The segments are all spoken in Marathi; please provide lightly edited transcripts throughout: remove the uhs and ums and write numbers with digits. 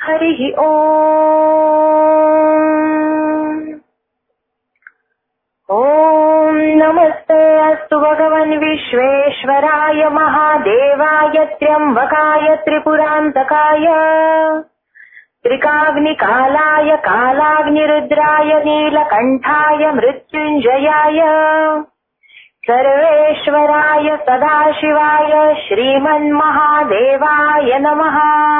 हरिः ओम्। ॐ नमस्ते अस्तु भगवन् विश्वेश्वराय महादेवाय त्र्यम्बकाय त्रिपुरान्तकाय त्रिकाग्निकालाय कालाग्निरुद्राय नीलकण्ठाय मृत्युञ्जयाय सर्वेश्वराय सदाशिवाय श्रीमन्महादेवाय नमः।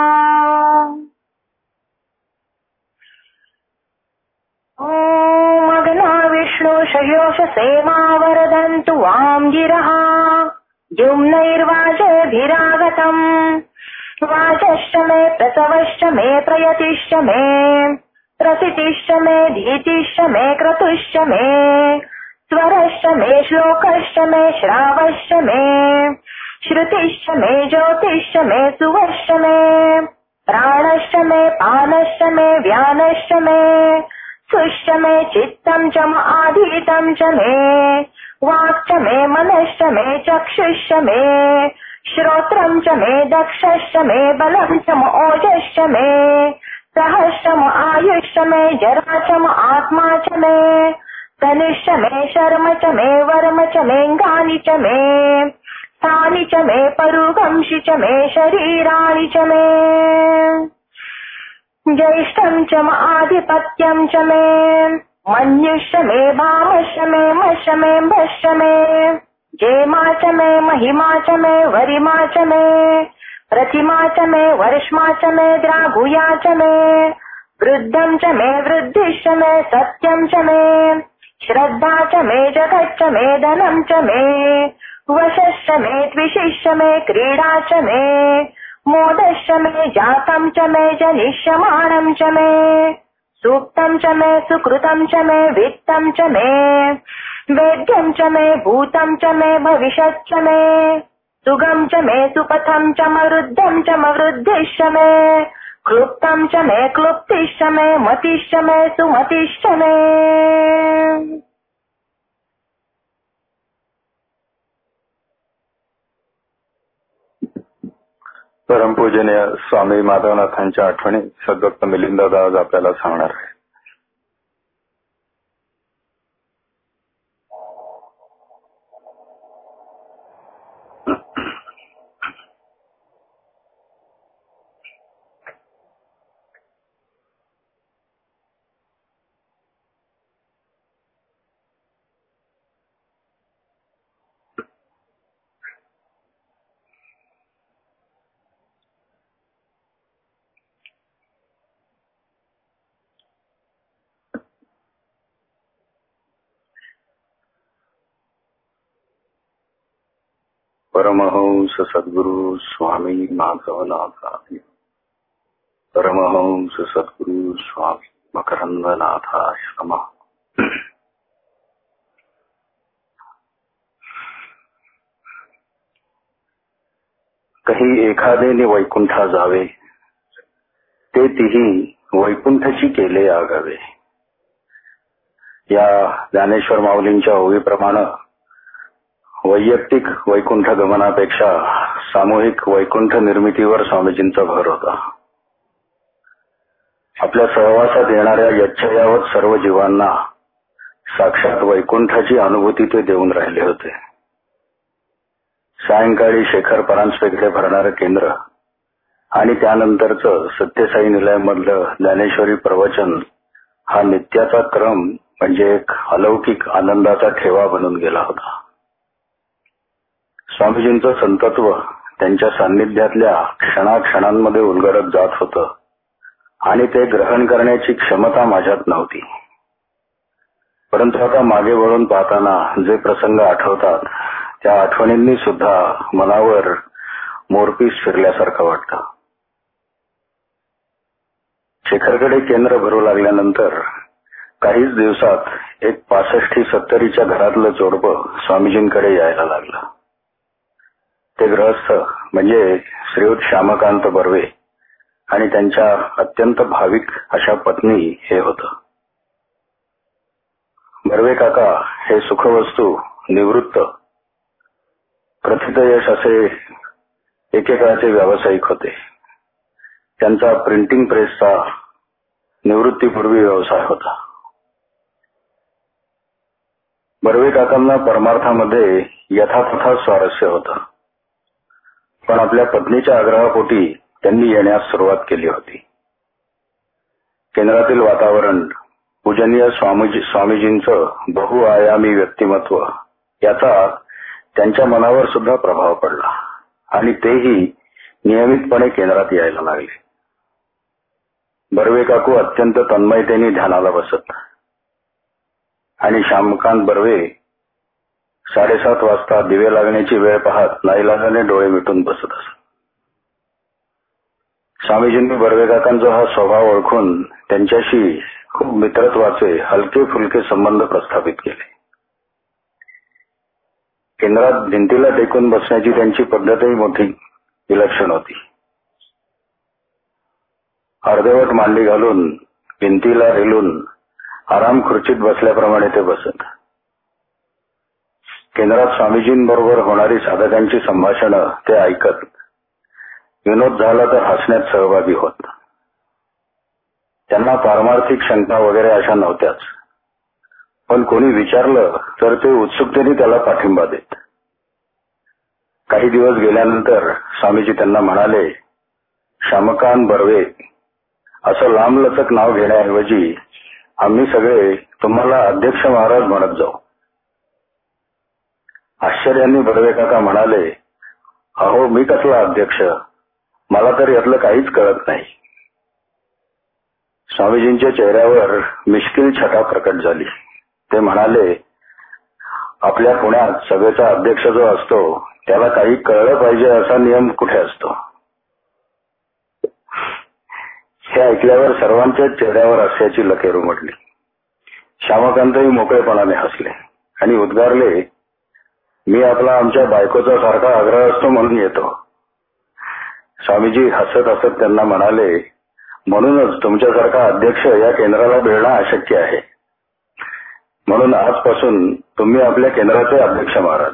ॐ अग्ना विष्णु शयोष सेमावरदन्तु वां गिरः द्युम्नैर्वाजभिरागतम् वाचश्च मे प्रसवश्च मे प्रयतिश्च मे प्रसितिश्च मे धीतिश्च मे क्रतुश्च मे स्वरश्च मे श्लोकश्च मे श्रावश्च मे श्रुतिश्च मे ज्योतिश्च मे सुवश्च मे प्राणश्च मे पानश्च मे व्यानश्च मे सुश्च मे चित्तं च आधीतं च मे वाक्च मे मनश्च मे चक्षुश्च मे श्रोत्रं च मे दक्षश्च मे बलं च ओजश्च मे सहश्च आयुश्च मे जरा च आत्मा च मे तनुश्च मे शर्म च मे वर्म च मेऽङ्गानि च मे स्थानि च मे परुगंषि च मे शरीराणि च मे ज्येष्ठं च आधिपत्यं च मे मन्युश्च मे भामश्च मे मश्च मे भश्च मे जेमा च मे महिमा च मे वरिमा च मे प्रतिमा च मे वर्ष्मा च मे द्रागुया च मे वृद्धं च मे वृद्धिश्च मे सत्यं च मे श्रद्धा च मे जगच्च मे धनं च मे वशश्च मे द्विषिश्च मे क्रीडा च मे मोदश्च मे जातं च मे जनिष्यमाणं च मे सूक्तं च मे सुकृतं च मे वित्तं च मे वेद्यं च मे भूतं च मे भविष्यच्च मे सुगं च मे सुपथं च मरुद्धं च मवृद्धिश्च मे क्लुप्तं च मे क्लुप्तिश्च मे मतिश्च मे सुमतिश्च मे। परमपूजनीय स्वामी माधवनाथांच्या आठवणी सद्भक्त मिलिंददादा आज आपल्याला सांगणार आहे. परमहंस सद्गुरु स्वामी माधवनाथाय, परमहंस सद्गुरु स्वामी मकरंदनाथाय नमः. कही एखादेने वैकुंठा जावे, ते तिही वैकुंठची केले आगावे. या ज्ञानेश्वर माऊलींच्या ओवीप्रमाणे वैयक्तिक वैकुंठ गमनापेक्षा सामूहिक वैकुंठ निर्मितीवर स्वामीजींचा भर होता. आपल्या सहवासात येणाऱ्या यच्छयावत सर्व जीवांना साक्षात वैकुंठाची अनुभूती ते देऊन राहिले होते. सायंकाळी शेखर परांजपेकडे भरणारं केंद्र आणि त्यानंतरचं सत्यसाई निलयमधलं ज्ञानेश्वरी प्रवचन हा नित्याचा क्रम म्हणजे एक अलौकिक आनंदाचा ठेवा बनून गेला होता. स्वामीजींचं संतत्व त्यांच्या सान्निध्यातल्या क्षणाक्षणांमध्ये उलगडत जात होतं आणि ते ग्रहण करण्याची क्षमता माझ्यात नव्हती. परंतु आता मागे वळून पाहताना जे प्रसंग आठवतात त्या आठवणींनी सुद्धा मनावर मोरपीस फिरल्यासारखं वाटतं. शेखरकडे केंद्र भरू लागल्यानंतर काहीच दिवसात एक 65-70च्या घरातलं जोडपं स्वामीजींकडे यायला लागलं. ते गृहस्थ म्हणजे श्रीयुत श्यामकांत बर्वे आणि त्यांच्या अत्यंत भाविक अशा पत्नी हे होतं. बर्वे काका हे सुखवस्तू निवृत्त प्रथितयश असे एकेकाळचे व्यावसायिक होते. त्यांचा प्रिंटिंग प्रेसचा निवृत्तीपूर्वी व्यवसाय होता. बर्वे काकांना परमार्थामध्ये यथातथा स्वारस्य होतं, पण आपल्या पत्नीच्या आग्रहापोटी त्यांनी येण्यास सुरुवात केली होती. केंद्रातील वातावरण, पूजनीय स्वामीजींचं बहुआयामी व्यक्तिमत्व याचा त्यांच्या मनावर सुद्धा प्रभाव पडला आणि तेही नियमितपणे केंद्रात यायला लागले. बर्वे काकू अत्यंत तन्मयतेने ध्यानाला बसत आणि श्यामकांत बर्वे 7:30 वाजता दिवे लागण्याची वेळ पाहत नाईलाजाने डोळे मिटून बसत असत. स्वामीजींनी बर्वे काकांचा हा स्वभाव ओळखून त्यांच्याशी खूप मित्रत्वाचे हलके फुलके संबंध प्रस्थापित केले. केंद्रात भिंतीला टेकून बसण्याची त्यांची पद्धतही मोठी विलक्षण होती. अर्धवट मांडी घालून भिंतीला रेलून आराम खुर्चीत बसल्याप्रमाणे ते बसत. केंद्रात स्वामीजींबरोबर होणारी साधकांची संभाषणं ते ऐकत. विनोद झाला तर हसण्यात सहभागी होत. त्यांना पारमार्थिक शंका वगैरे अशा नव्हत्याच, पण कोणी विचारलं तर ते उत्सुकतेने त्याला पाठिंबा देत. काही दिवस गेल्यानंतर स्वामीजी त्यांना म्हणाले, श्यामकांत बर्वे असं लांबलचक नाव घेण्याऐवजी आम्ही सगळे तुम्हाला अध्यक्ष महाराज म्हणत जाऊ. आश्चर्याने बर्वे काका म्हणाले, अहो मी कसला अध्यक्ष, मला तर यातलं काहीच कळत नाही. स्वामीजींच्या चेहऱ्यावर मिश्किल छटा प्रकट झाली. ते म्हणाले, आपल्या पुण्यात सभेचा अध्यक्ष जो असतो त्याला काही कळलं पाहिजे असा नियम कुठे असतो. हे ऐकल्यावर सर्वांच्याच चेहऱ्यावर हास्याची लकेर उमटली. श्यामकांतही मोकळेपणाने हसले आणि उद्गारले, मी आपला आमच्या बायकोचा सारखा आग्रह असतो म्हणून येतो. स्वामीजी हसत हसत त्यांना म्हणाले, म्हणूनच तुमच्यासारखा अध्यक्ष या केंद्राला मिळणं अशक्य आहे. म्हणून आजपासून तुम्ही आपल्या केंद्राचे अध्यक्ष महाराज.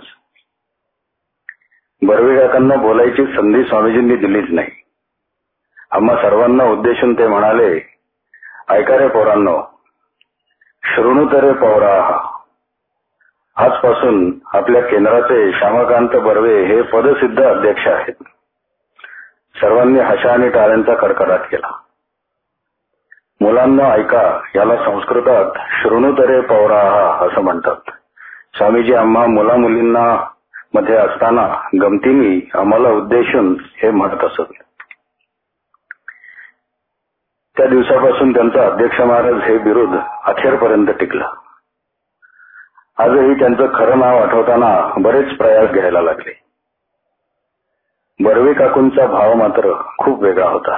बर्वे काकांना बोलायची संधी स्वामीजींनी दिलीच नाही. आम्हा सर्वांना उद्देशून ते म्हणाले, ऐका रे पोरांनो, शृणुत रे पौराः, आजपासून आपल्या केंद्राचे श्यामकांत बर्वे हे पदसिद्ध अध्यक्ष आहेत. सर्वांनी हशा आणि टाळ्यांचा कडकडाट केला. मुलांना ऐका, याला संस्कृतात शृणुत रे पौराः असं म्हणतात. स्वामीजी आम्हा मुला मुलींना मध्ये असताना गमतीने आम्हाला उद्देशून हे म्हणत असत. त्या दिवसापासून त्यांचं अध्यक्ष महाराज हे बिरुद अखेरपर्यंत टिकलं. आजही त्यांचं खरं नाव आठवताना बरेच प्रयास घ्यायला लागले. बर्वे काकूंचा भाव मात्र खूप वेगळा होता.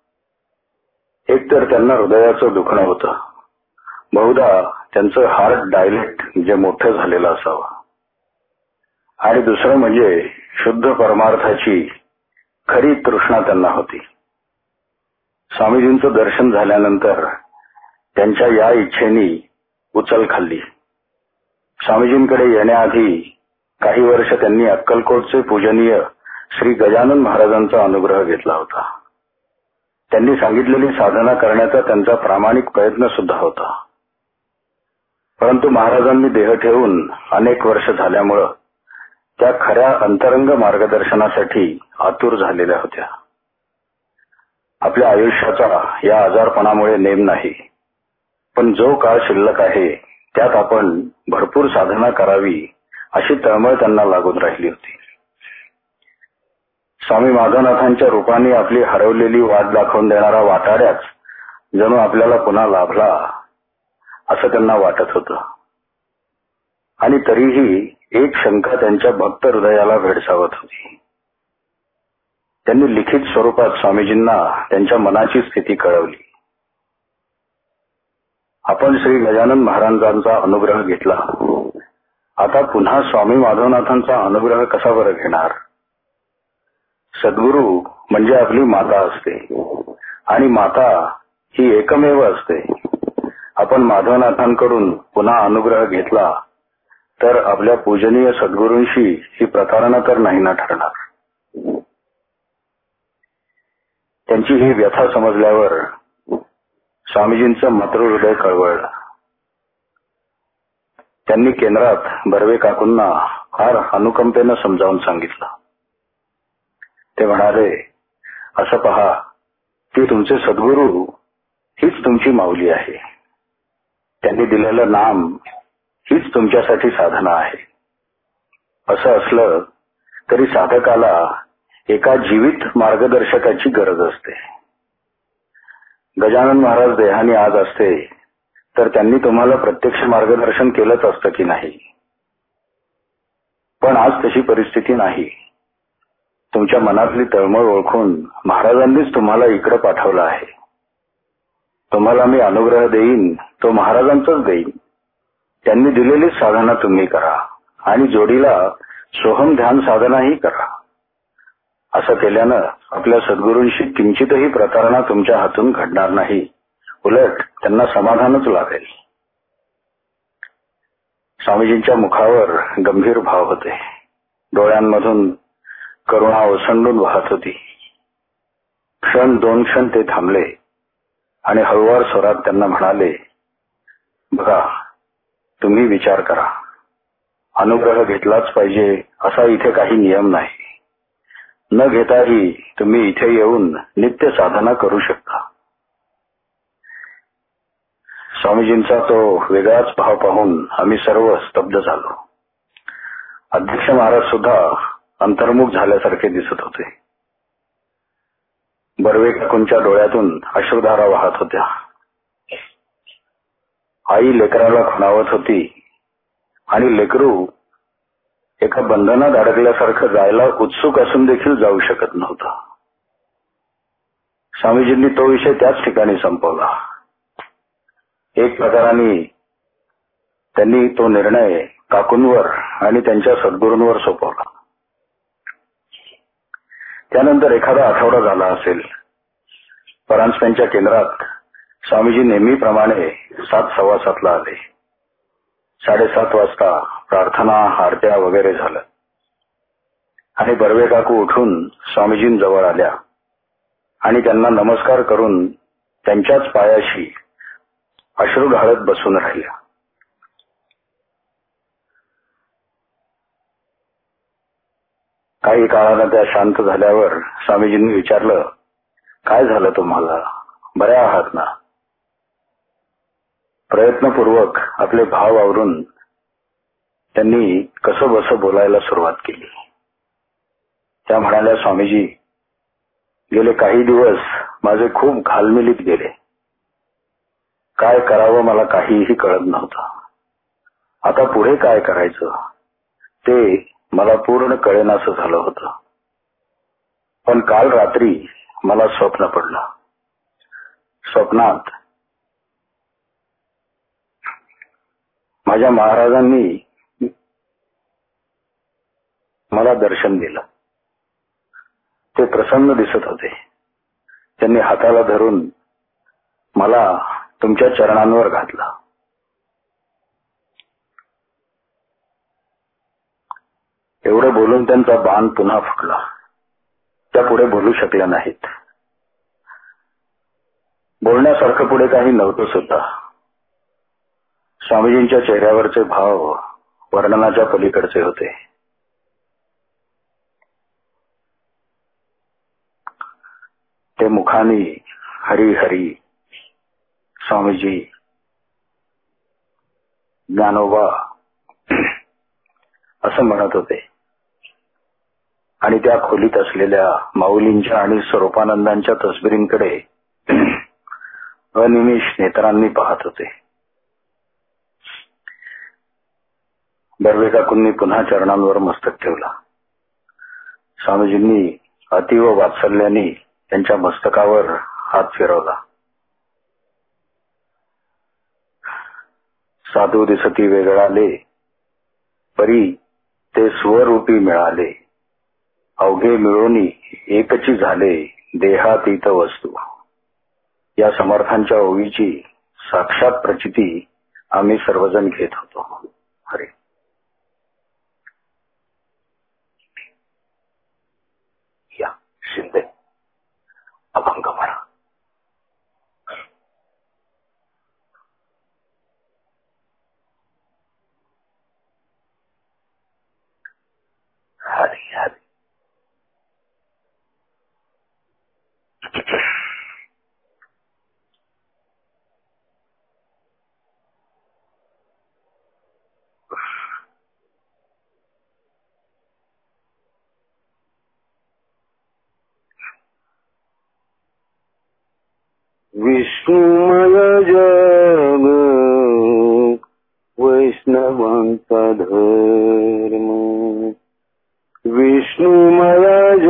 एक तर त्यांना हृदयाचं दुखणं होतं. बहुधा त्यांचं हार्ट डायलेट जे मोठं झालेलं असावं. आणि दुसरं म्हणजे शुद्ध परमार्थाची खरी तृष्णा त्यांना होती. स्वामीजींचं दर्शन झाल्यानंतर त्यांच्या या इच्छेनी उचल खाल्ली. स्वामीजींकडे येण्याआधी काही वर्ष त्यांनी अक्कलकोटचे पूजनीय श्री गजानन महाराजांचा अनुग्रह घेतला होता. त्यांनी सांगितलेली साधना करण्याचा त्यांचा प्रामाणिक प्रयत्न सुद्धा होता. परंतु महाराजांनी देह ठेवून अनेक वर्ष झाल्यामुळं त्या खऱ्या अंतरंग मार्गदर्शनासाठी आतुर झालेल्या होत्या. आपल्या आयुष्याचा या आजारपणामुळे नेम नाही, पण जो काळ शिल्लक आहे त्यात आपण भरपूर साधना करावी अशी तळमळ त्यांना लागून राहिली होती. स्वामी माधवनाथांच्या रूपाने आपली हरवलेली वाट दाखवून देणारा वाटाड्याच जणू आपल्याला पुन्हा लाभला असं त्यांना वाटत होतं. आणि तरीही एक शंका त्यांच्या भक्त हृदयाला भेडसावत होती. त्यांनी लिखित स्वरूपात स्वामीजींना त्यांच्या मनाची स्थिती कळवली. आपण श्री गजानन महाराजांचा अनुग्रह घेतला, आता पुन्हा स्वामी माधवनाथांचा अनुग्रह कसा बरं घेणार. सद्गुरू म्हणजे आपली माता असते आणि माता ही एकमेव असते. आपण माधवनाथांकडून पुन्हा अनुग्रह घेतला तर आपल्या पूजनीय सद्गुरूंशी ही प्रतारणा तर नाही ना ठरणार. त्यांची ही व्यथा समजल्यावर स्वामीजींचं मातृहृदय कळवळलं. त्यांनी केंद्रात बर्वे काकूंना फार अनुकंपेनं समजावून सांगितलं. ते म्हणाले, असं पहा की तुमचे सद्गुरू हीच तुमची माऊली आहे. त्यांनी दिलेलं नाम हीच तुमच्यासाठी साधना आहे. असं असलं तरी साधकाला एका जीवित मार्गदर्शकाची गरज असते. गजानन महाराज देहानी आज असते तर त्यांनी तुम्हाला प्रत्यक्ष मार्गदर्शन केलंच असतं की नाही. पण आज तशी परिस्थिती नाही. तुमच्या मनातली तळमळ ओळखून महाराजांनीच तुम्हाला इकडे पाठवलं आहे. तुम्हाला मी अनुग्रह देईन तो महाराजांचाच देईन. त्यांनी दिलेली साधना तुम्ही करा आणि जोडीला सोहम ध्यान साधनाही करा. असं केल्यानं आपल्या सद्गुरूंशी किंचितही प्रतारणा तुमच्या हातून घडणार नाही. उलट त्यांना समाधानच लाभेल. स्वामीजींच्या मुखावर गंभीर भाव होते. डोळ्यांमधून करुणा ओसंडून वाहत होती. क्षण दोन क्षण ते थांबले आणि हळुवार स्वरात त्यांना म्हणाले, बघा तुम्ही विचार करा. अनुग्रह घेतलाच पाहिजे असा इथे काही नियम नाही. न घेताही तुम्ही इथे येऊन नित्य साधना करू शकता. स्वामीजींचा तो वेगळाच भाव पाहून आम्ही सर्व स्तब्ध झालो. अध्यक्ष महाराज सुद्धा अंतर्मुख झाल्यासारखे दिसत होते. बर्वे काकूंच्या डोळ्यातून अश्रुधारा वाहत होत्या. आई लेकराला खुणावत होती आणि लेकरू एका बंधनात अडकल्यासारखं जायला उत्सुक असून देखील जाऊ शकत नव्हतं. स्वामीजींनी तो विषय त्याच ठिकाणी संपवला. एक प्रकाराने त्यांनी तो निर्णय काकूंवर आणि त्यांच्या सद्गुरूंवर सोपवला. त्यानंतर एखादा आठवडा झाला असेल. परांजपेंच्या केंद्रात स्वामीजी नेहमीप्रमाणे 7:15 आले. 7:30 वाजता प्रार्थना आरत्या वगैरे झालं आणि बर्वे काकू उठून स्वामीजींजवळ आल्या आणि त्यांना नमस्कार करून त्यांच्याच पायाशी अश्रू ढाळत बसून राहिल्या. काही काळानं त्या शांत झाल्यावर स्वामीजींनी विचारलं, काय झालं तुम्हाला? बऱ्या आहात ना? प्रयत्नपूर्वक आपले भाव आवरून त्यांनी कसं बसं बोलायला सुरुवात केली. त्या म्हणाल्या, स्वामीजी गेले काही दिवस माझे खूप घालमेलीत गेले. काय करावं मला काहीही कळत नव्हतं. आता पुढे काय करायचं ते मला पूर्ण कळेनासं झालं होतं. पण काल रात्री मला स्वप्न पडलं. स्वप्नात माझ्या महाराजांनी मला दर्शन दिलं. ते प्रसन्न दिसत होते. त्यांनी हाताला धरून मला तुमच्या चरणांवर घातलं. एवढं बोलून त्यांचा बाण पुन्हा फुटला. त्या पुढे बोलू शकल्या नाहीत. बोलण्यासारखं पुढे काही नव्हतं सुद्धा. स्वामीजींच्या चेहऱ्यावरचे भाव वर्णनाच्या पलीकडचे होते. ते मुखानी हरी हरी, स्वामीजी, ज्ञानोबा असं म्हणत होते आणि त्या खोलीत असलेल्या माऊलींच्या आणि स्वरूपानंदांच्या तसबिरींकडे अनिमिष नेत्रांनी पाहत होते. बर्वे काकूंनी पुन्हा चरणांवर मस्तक ठेवला. स्वामीजींनी अतीव वात्सल्याने त्यांच्या मस्तकावर हात फिरवला. साधू दिसती वेगळाले, परी ते स्वरूपी मिळाले. अवघे मिळूनी एकची झाले, देहातीत वस्तू. या समर्थांच्या ओवीची साक्षात प्रचिती आम्ही सर्वजण घेत होतो. हरे. या शिंदे. अभंग म्हणा. हरी हरी. विष्णुमय जग वैष्णवांचा धर्म. विष्णुमय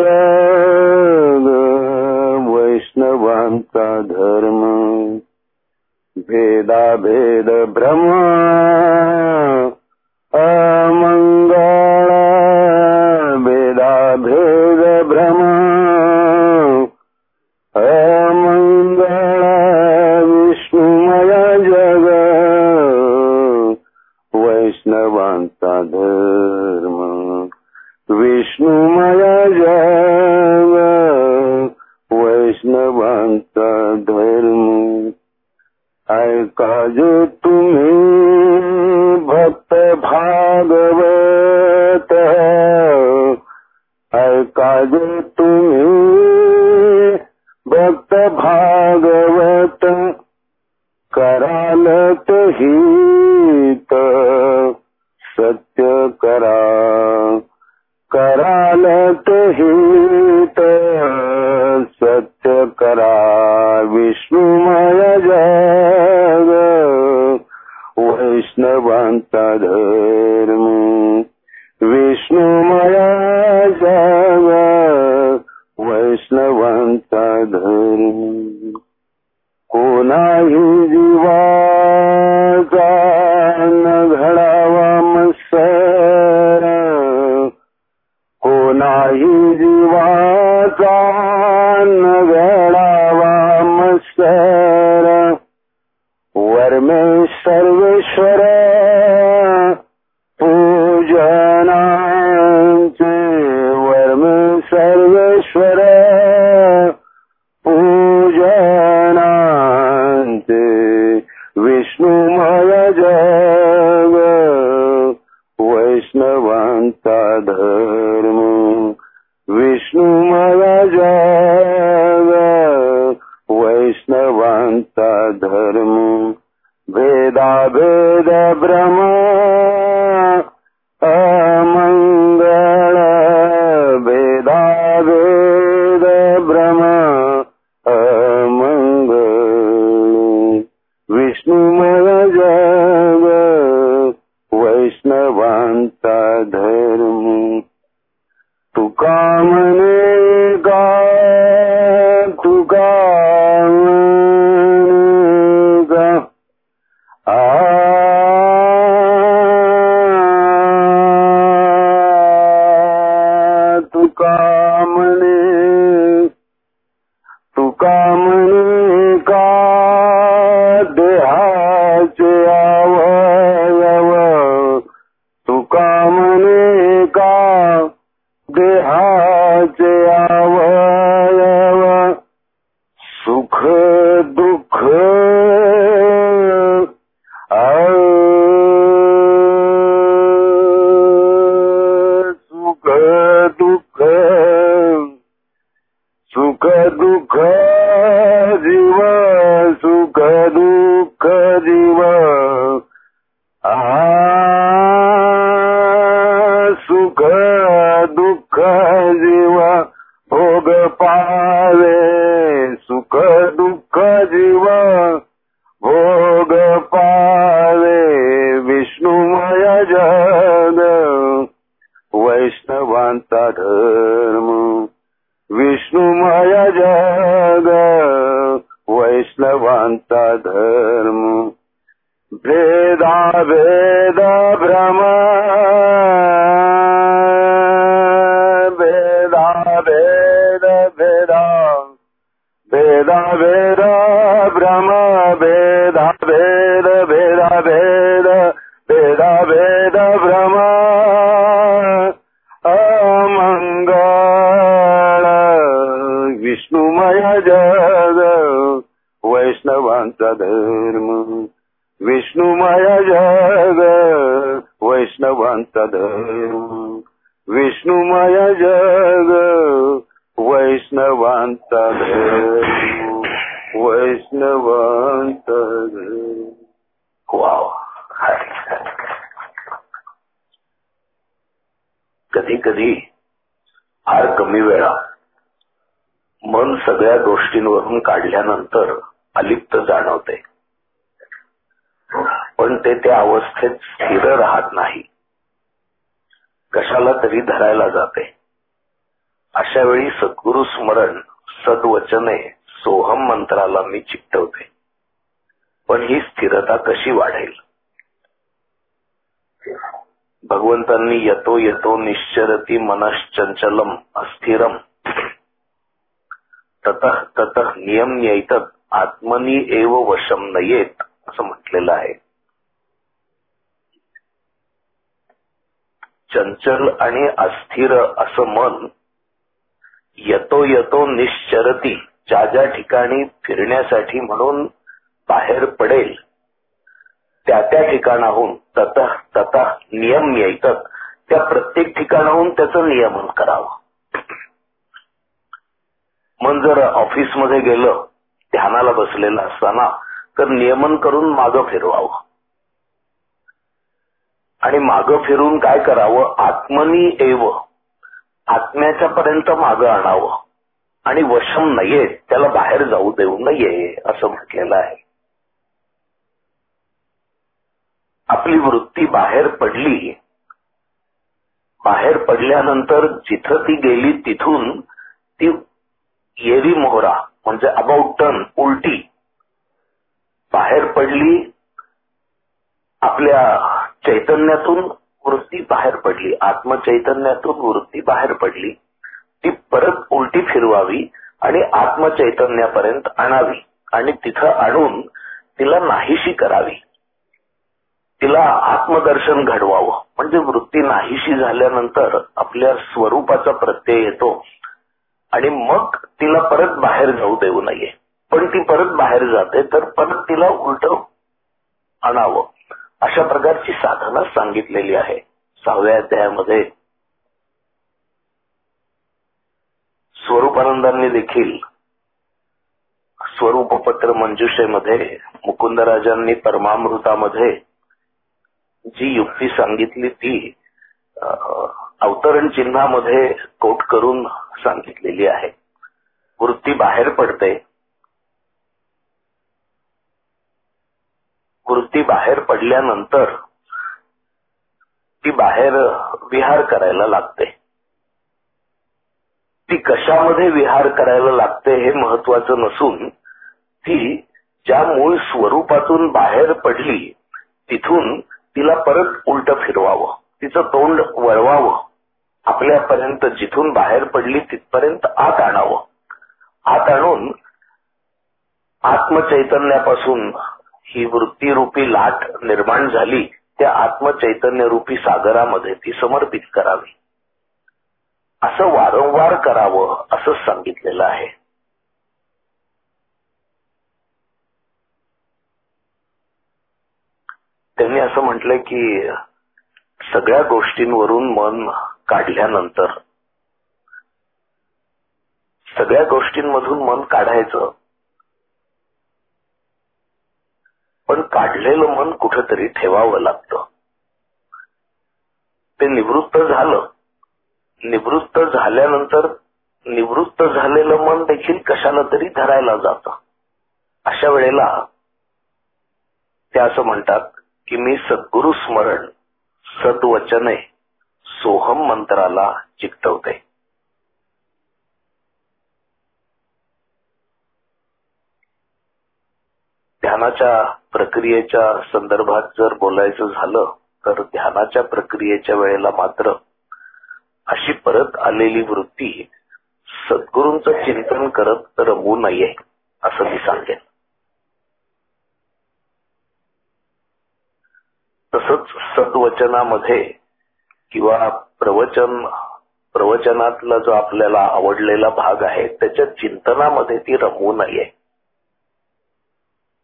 जग वैष्णवांचा धर्म. भेदाभेद भ्रम अमंगळ. भेदाभेद भ्रम अमंगळ. विष्णुमय जग वैष्णवांचा धर्म. विष्णुमय जग वैष्णवांचा धर्म. ऐका जो तुम्ही भक्त भागवत. ऐका जो तुम्ही भक्त भागवत. कराल हित सत्य करा. कराल हित सत्य करा. विष्णुमय जग वैष्णवांचा धर्म. विष्णुमय जग वैष्णवांचा धर्म. कोणाही जीवाचा न घडावा मत्सर. कोणाही जीवाचा न घडावा मत्सर. वर्मे सर्वेश्वर पूजनांचे. वर्मे सर्वेश्वर पूजनांचे. विष्णुमय जग वैष्णवांचा धर्म. विष्णुमय जग वैष्णवांचा धर्म. भेदाभेद भ्रम अमंगळ. भेदाभेद भ्रम अमंगळ. विष्णुमय जग वैष्णवांचा धर्म. तुका म्हणे का तुका म्हणे का. तुका म्हणे तुका म्हणे का देहाचे अवयव. तुका म्हणे का देहाचे अवयव. सुख दुःख सुख दुःख सुख दुःख जीव. सुख दुःख जीव. सुख दुःख जीव भोग पावे. सुख दुःख जीव भोग पावे. विष्णुमय जग वैष्णवांचा धर्म. विष्णुमय जग वैष्णवांचा धर्म. भेदाभेद भ्रम भेदाभेद भेदा. भेदाभेद भ्रम भेदाभेद भेदाभेद भेदाभेद भ्रम अमंगळ. विष्णुमय जग वैष्णवांचा धर्म. विष्णुमाया जग वैष्णवांचा धर्म. विष्णुमाया जग वैष्णवांचा धर्म. वैष्णवांचा धर्म. वाव. कधी कधी फार कमी वेळा मन सगळ्या गोष्टींवरून काढल्यानंतर अलिप्त जाणवते, पण ते त्या अवस्थेत स्थिर राहत नाही, कशाला तरी धरायला जाते. अशा वेळी सद्गुरु स्मरण, सद्वचने, सोहम मंत्राला मी चिकटवते. पण ही स्थिरता कशी वाढेल? भगवंतांनी यतो यतो निश्चरती मनश्चंचलम अस्थिरम ततः ततः नियम्यैतत् आत्मनी एव वशम नयेत असं म्हटलेलं आहे. चंचल आणि अस्थिर असं मन यतो यतो निश्चरती, ज्या ज्या ठिकाणी फिरण्यासाठी म्हणून बाहेर पडेल त्या त्या ठिकाणाहून ततः ततः नियम्यैतत्, त्या प्रत्येक ठिकाणाहून त्याचं नियमन करावं. मन जर ऑफिसमध्ये गेलं ध्यानाला बसलेलं असताना तर नियमन करून मागं फिरवावं. आणि मागं फिरून काय करावं? आत्मनी एव, आत्म्याच्या पर्यंत मागं आणावं. आणि वशम नये, त्याला बाहेर जाऊ देऊ नये असं म्हटलेलं आहे. आपली वृत्ती बाहेर पडली, बाहेर पडल्यानंतर जिथं ती गेली तिथून ती येरी मोहरा म्हणजे अबाउट टर्न, उलटी बाहेर पडली. आपल्या चैतन्यातून वृत्ती बाहेर पडली, आत्मचैतन्यातून वृत्ती बाहेर पडली. ती परत उलटी फिरवावी आणि आत्मचैतन्यापर्यंत आणावी आणि तिथं आणून तिला नाहीशी करावी. तिला आत्मदर्शन घडवावं. म्हणजे वृत्ती नाहीशी झाल्यानंतर आपल्या स्वरूपाचा प्रत्यय येतो आणि मग तिला परत बाहेर जाऊ देऊ नये. पण ती परत बाहेर जाते तर परत तिला उलट आणावं. अशा प्रकारची साधना सांगितलेली आहे 6व्या अध्यायामध्ये. स्वरूपानंदांनी देखील स्वरूपपत्र मंजुषेमध्ये, मुकुंदराजांनी परमामृतामध्ये जी युक्ती सांगितली ती अवतरण चिन्हामध्ये कोट करून सांगितलेली आहे. वृत्ती बाहेर पडते, वृत्ती बाहेर पडल्यानंतर ती बाहेर विहार करायला लागते. ती कशामध्ये विहार करायला लागते हे महत्वाचं नसून ती ज्या मूळ स्वरूपातून बाहेर पडली तिथून तिला परत उलट फिरवावं, तिचं तोंड वळवावं, आपल्यापर्यंत जिथून बाहेर पडली तिथपर्यंत आत आणावं. आत आणून आत्मचैतन्यापासून ही वृत्तीरूपी लाट निर्माण झाली त्या आत्मचैतन्य रूपी सागरामध्ये ती समर्पित करावी. असं वारंवार करावं असं सांगितलेलं आहे. त्यांनी असं म्हटलंय की सगळ्या गोष्टींवरून मन काढल्यानंतर, सगळ्या गोष्टींमधून मन काढायचं, पण काढलेलं मन कुठेतरी ठेवावं लागतं. ते निवृत्त झालं, निवृत्त झाल्यानंतर निवृत्त झालेलं मन देखील कशाला तरी धरायला जातं. अशा वेळेला ते असं म्हणतात की मी सद्गुरु स्मरण, सद्वचने, सोहम मंत्राला चिकटवते. ध्यानाच्या प्रक्रियेच्या संदर्भात जर बोलायचं झालं तर ध्यानाच्या प्रक्रियेच्या वेळेला मात्र अशी परत आलेली वृत्ती सद्गुरूंचं चिंतन करत रमू नये असं मी सांगेन. तसंच सद्वचनामध्ये किंवा प्रवचनातला जो आपल्याला आवडलेला भाग आहे त्याच्या चिंतनामध्ये ती रमू नये.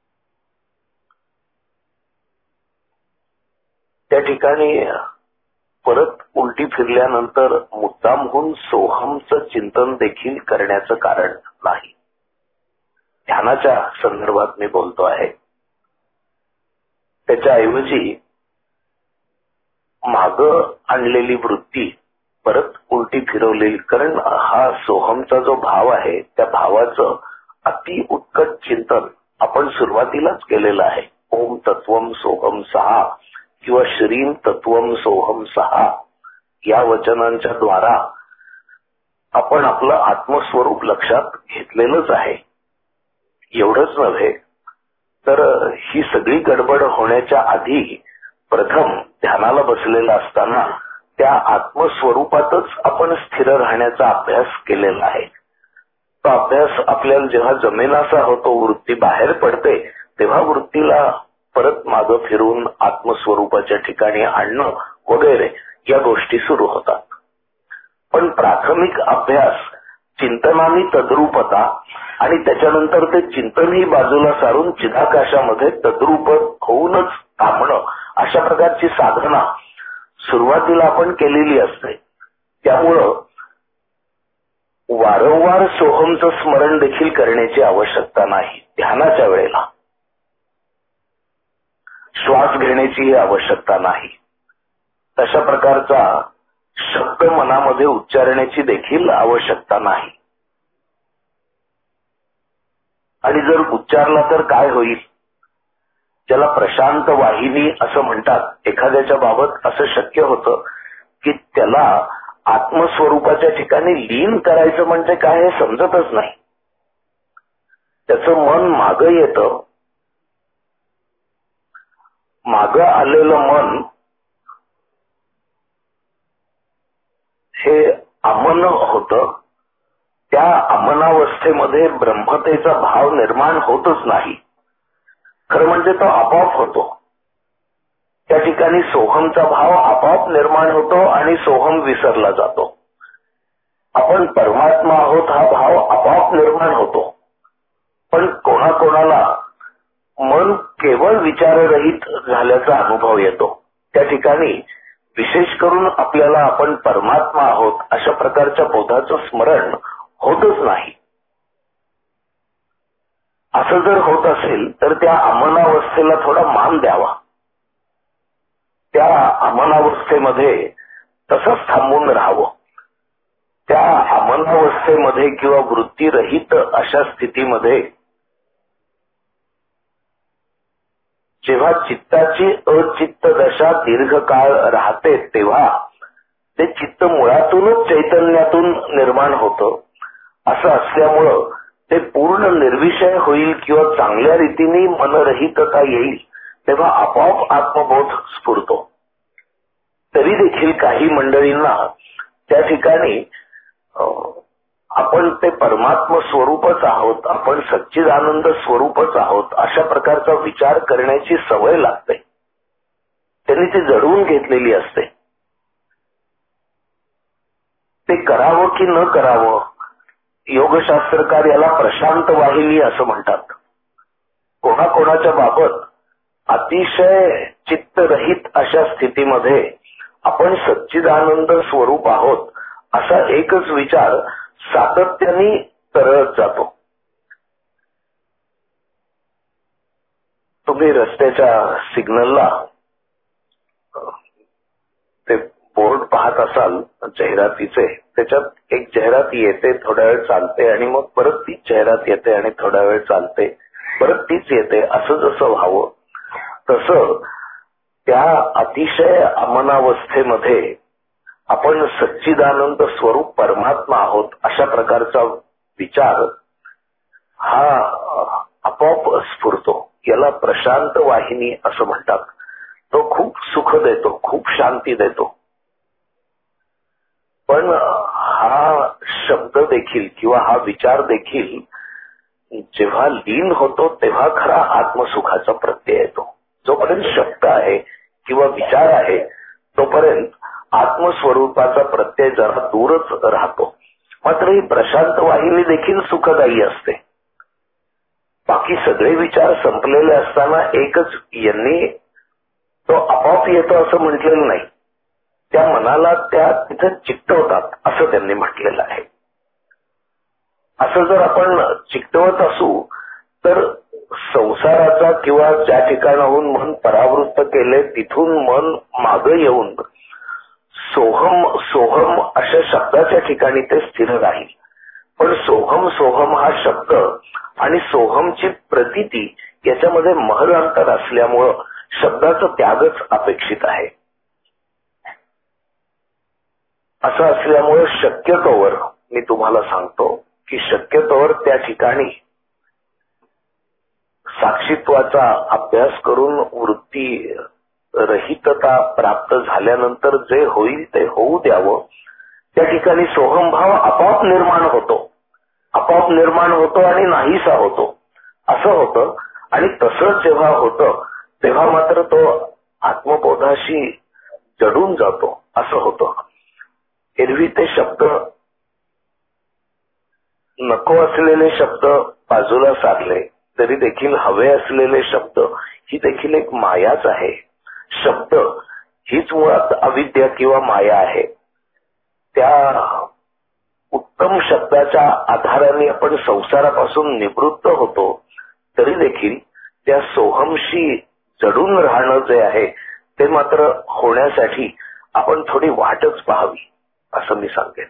त्या ठिकाणी परत उलटी फिरल्यानंतर मुद्दामहून सोहमचं चिंतन देखील करण्याचं कारण नाही. ध्यानाच्या संदर्भात मी बोलतो आहे. त्याच्याऐवजी माग आणलेली वृत्ती परत उलटी फिरवलेली, कारण हा सोहमचा जो भाव आहे त्या भावाचं अति उत्कट चिंतन आपण सुरुवातीलाच केलेलं आहे. ओम तत्वम सोहम सहा किंवा श्रीम तत्वम सोहम सहा या वचनांच्या द्वारा आपण आपलं आत्मस्वरूप लक्षात घेतलेलंच आहे. एवढंच नव्हे तर ही सगळी गडबड होण्याच्या आधी प्रथम ध्यानाला बसलेला असताना त्या आत्मस्वरूपातच आपण स्थिर राहण्याचा अभ्यास केलेला आहे. तो अभ्यास आपल्याला जेव्हा जमेनासा होतो, वृत्ती बाहेर पडते, तेव्हा वृत्तीला परत मागं फिरून आत्मस्वरूपाच्या ठिकाणी आणणं वगैरे या गोष्टी सुरू होतात. पण प्राथमिक अभ्यास चिंतनानी तद्रूपता आणि त्याच्यानंतर ते चिंतनही बाजूला सारून चिदाकाशामध्ये तद्रूप होऊनच थांबणं, अशा प्रकारची साधना सुरुवातीला आपण केलेली असते. त्यामुळं वारंवार सोहमचं स्मरण देखील करण्याची आवश्यकता नाही. ध्यानाच्या वेळेला श्वास घेण्याचीही आवश्यकता नाही. तशा प्रकारचा शब्द मनामध्ये उच्चारण्याची देखील आवश्यकता नाही. आणि जर उच्चारला तर काय होईल? ज्याला प्रशांत वाहिनी असं म्हणतात, एखाद्याच्या बाबत असं शक्य होतं की त्याला आत्मस्वरूपाच्या ठिकाणी लीन करायचं म्हणजे काय हे समजतच नाही. त्याचं मन मागं येतं. मागं आलेलं मन हे अमन होतं. त्या अमनावस्थेमध्ये ब्रह्मतेचा भाव निर्माण होतच नाही. खरं म्हणजे तो आपोआप होतो. त्या ठिकाणी सोहमचा भाव आपोआप निर्माण होतो आणि सोहम विसरला जातो. आपण परमात्मा आहोत हा भाव आपोआप निर्माण होतो. पण कोणाकोणाला मन केवळ विचाररहित झाल्याचा अनुभव येतो. त्या ठिकाणी विशेष करून आपल्याला आपण परमात्मा आहोत अशा प्रकारच्या बोधाचं स्मरण होतच नाही. असं जर होत असेल तर त्या अमनावस्थेला थोडा मान द्यावा. त्या अमनावस्थेमध्ये तसंच थांबून राहावं. त्या अमनावस्थेमध्ये किंवा वृत्तीरहित अशा स्थितीमध्ये जेव्हा चित्ताची अचित्त दशा दीर्घकाळ राहते तेव्हा ते चित्त मुळातूनच चैतन्यातून निर्माण होतं. असं असल्यामुळं ते पूर्ण निर्विषय होईल किंवा चांगल्या रीतीने मनरहितता येईल तेव्हा आपोआप आत्मबोध स्फुरतो. तरी देखील काही मंडळींना त्या ठिकाणी आपण ते परमात्म स्वरूपच आहोत, आपण सच्चिदानंद स्वरूपच आहोत अशा प्रकारचा विचार करण्याची सवय लागते. त्यांनी ती जडवून घेतलेली असते. ते करावं की न करावं, योगशास्त्रकार याला प्रशांत वाहिनी असं म्हणतात. कोणाकोणाच्या बाबत अतिशय चित्तरहित अशा स्थितीमध्ये आपण सच्चिदानंद स्वरूप आहोत असा एकच विचार सातत्याने तरळत जातो. तुम्ही रस्त्याच्या सिग्नलला ते बोर्ड पाहत असाल जाहिरातीचे, त्याच्यात एक जाहिरात येते, थोडा वेळ चालते आणि मग परत तीच जाहिरात येते आणि थोडा वेळ चालते, परत तीच येते. असं जसं व्हावं तसं त्या अतिशय अमनावस्थेमध्ये आपण सच्चिदानंद स्वरूप परमात्मा आहोत अशा प्रकारचा विचार हा आपोआप स्फुरतो. याला प्रशांत वाहिनी असं म्हणतात. तो खूप सुख देतो, खूप शांती देतो. पण हा शब्द देखील किंवा हा विचार देखील जेव्हा लीन होतो तेव्हा खरा आत्मसुखाचा प्रत्यय येतो. जोपर्यंत शब्द आहे किंवा विचार आहे तोपर्यंत आत्मस्वरूपाचा प्रत्यय जरा दूरच राहतो. मात्र ही प्रशांत वाहिनी देखील सुखदायी असते. बाकी सगळे विचार संपलेले असताना एकच यांनी तो आपोआप येतो असं म्हटलेलं नाही. त्या मनाला त्या तिथं चिकटवतात असं त्यांनी म्हटलेलं आहे. असं जर आपण चिकटवत असू तर संसाराचा किंवा ज्या ठिकाणाहून मन परावृत्त केले तिथून मन मागे येऊन सोहम सोहम अशा शब्दाच्या ठिकाणी ते स्थिर राहील. पण सोहम सोहम हा शब्द आणि सोहमची प्रतीती याच्यामध्ये महल अंतर असल्यामुळं शब्दाचा त्यागच अपेक्षित आहे. असं असल्यामुळे शक्यतोवर मी तुम्हाला सांगतो की शक्यतोवर त्या ठिकाणी साक्षीत्वाचा अभ्यास करून वृत्ती रहितता प्राप्त झाल्यानंतर जे होईल ते होऊ द्यावं. त्या ठिकाणी सोहमभाव आपोआप निर्माण होतो आणि नाहीसा होतो असं होतं. आणि तसंच जेव्हा होतं तेव्हा मात्र तो आत्मबोधाशी जडून जातो असं होतं. एरवी ते शब्द नको असलेले शब्द बाजूला सारले तरी देखील हवे असलेले शब्द ही देखील एक मायाच आहे. शब्द हीच मुळात अविद्या किंवा माया आहे. त्या उत्तम शब्दाच्या आधाराने आपण संसारापासून निवृत्त होतो तरी देखील त्या सोहमशी जडून राहणं जे आहे ते मात्र होण्यासाठी आपण थोडी वाटच पाहावी असं मी सांगेन.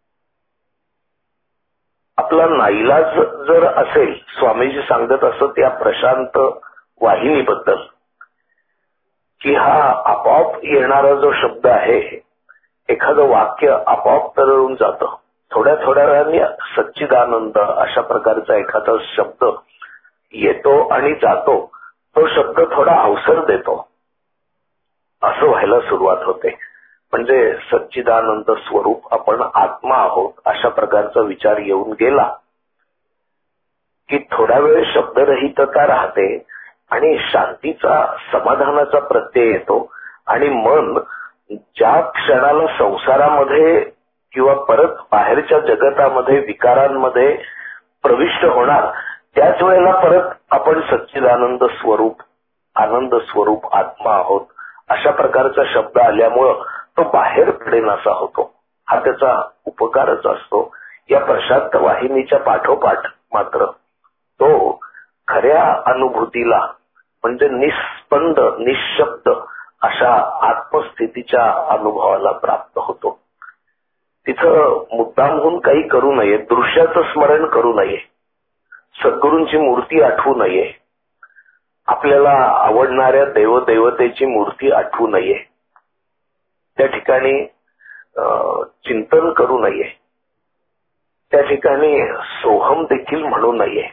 आपला नाईलाज जर असेल, स्वामीजी सांगत असत त्या प्रशांत वाहिनीबद्दल की हा आपोआप येणारा जो शब्द आहे, एखादं वाक्य आपोआप तरळून जातं. थोड्या थोड्या वेळाने सच्चिदानंद अशा प्रकारचा एखादा शब्द येतो आणि जातो. तो शब्द थोडा अवसर देतो असं व्हायला सुरुवात होते. म्हणजे सच्चिदानंद स्वरूप आपण आत्मा आहोत अशा प्रकारचा विचार येऊन गेला की थोडा वेळ शब्दरहितता राहते आणि शांतीचा समाधानाचा प्रत्यय येतो. आणि मन ज्या क्षणाला संसारामध्ये किंवा परत बाहेरच्या जगतामध्ये विकारांमध्ये प्रविष्ट होणार त्याच वेळेला परत आपण सच्चिदानंद स्वरूप आनंद स्वरूप आत्मा आहोत अशा प्रकारचा शब्द आल्यामुळं तो बाहेर पडेनासा होतो. हा त्याचा उपकारच असतो. या प्रशांत वाहिनीच्या पाठोपाठ मात्र तो खऱ्या अनुभूतीला म्हणजे निस्पंद निशब्द अशा आत्मस्थितीच्या अनुभवाला प्राप्त होतो. तिथं मुद्दामहून काही करू नये, दृश्याचं स्मरण करू नये, सद्गुरूंची मूर्ती आठवू नये, आपल्याला आवडणाऱ्या देवदेवतेची मूर्ती आठवू नये, त्या ठिकाणी चिंतन करू नये, त्या ठिकाणी सोहम देखील म्हणू नये.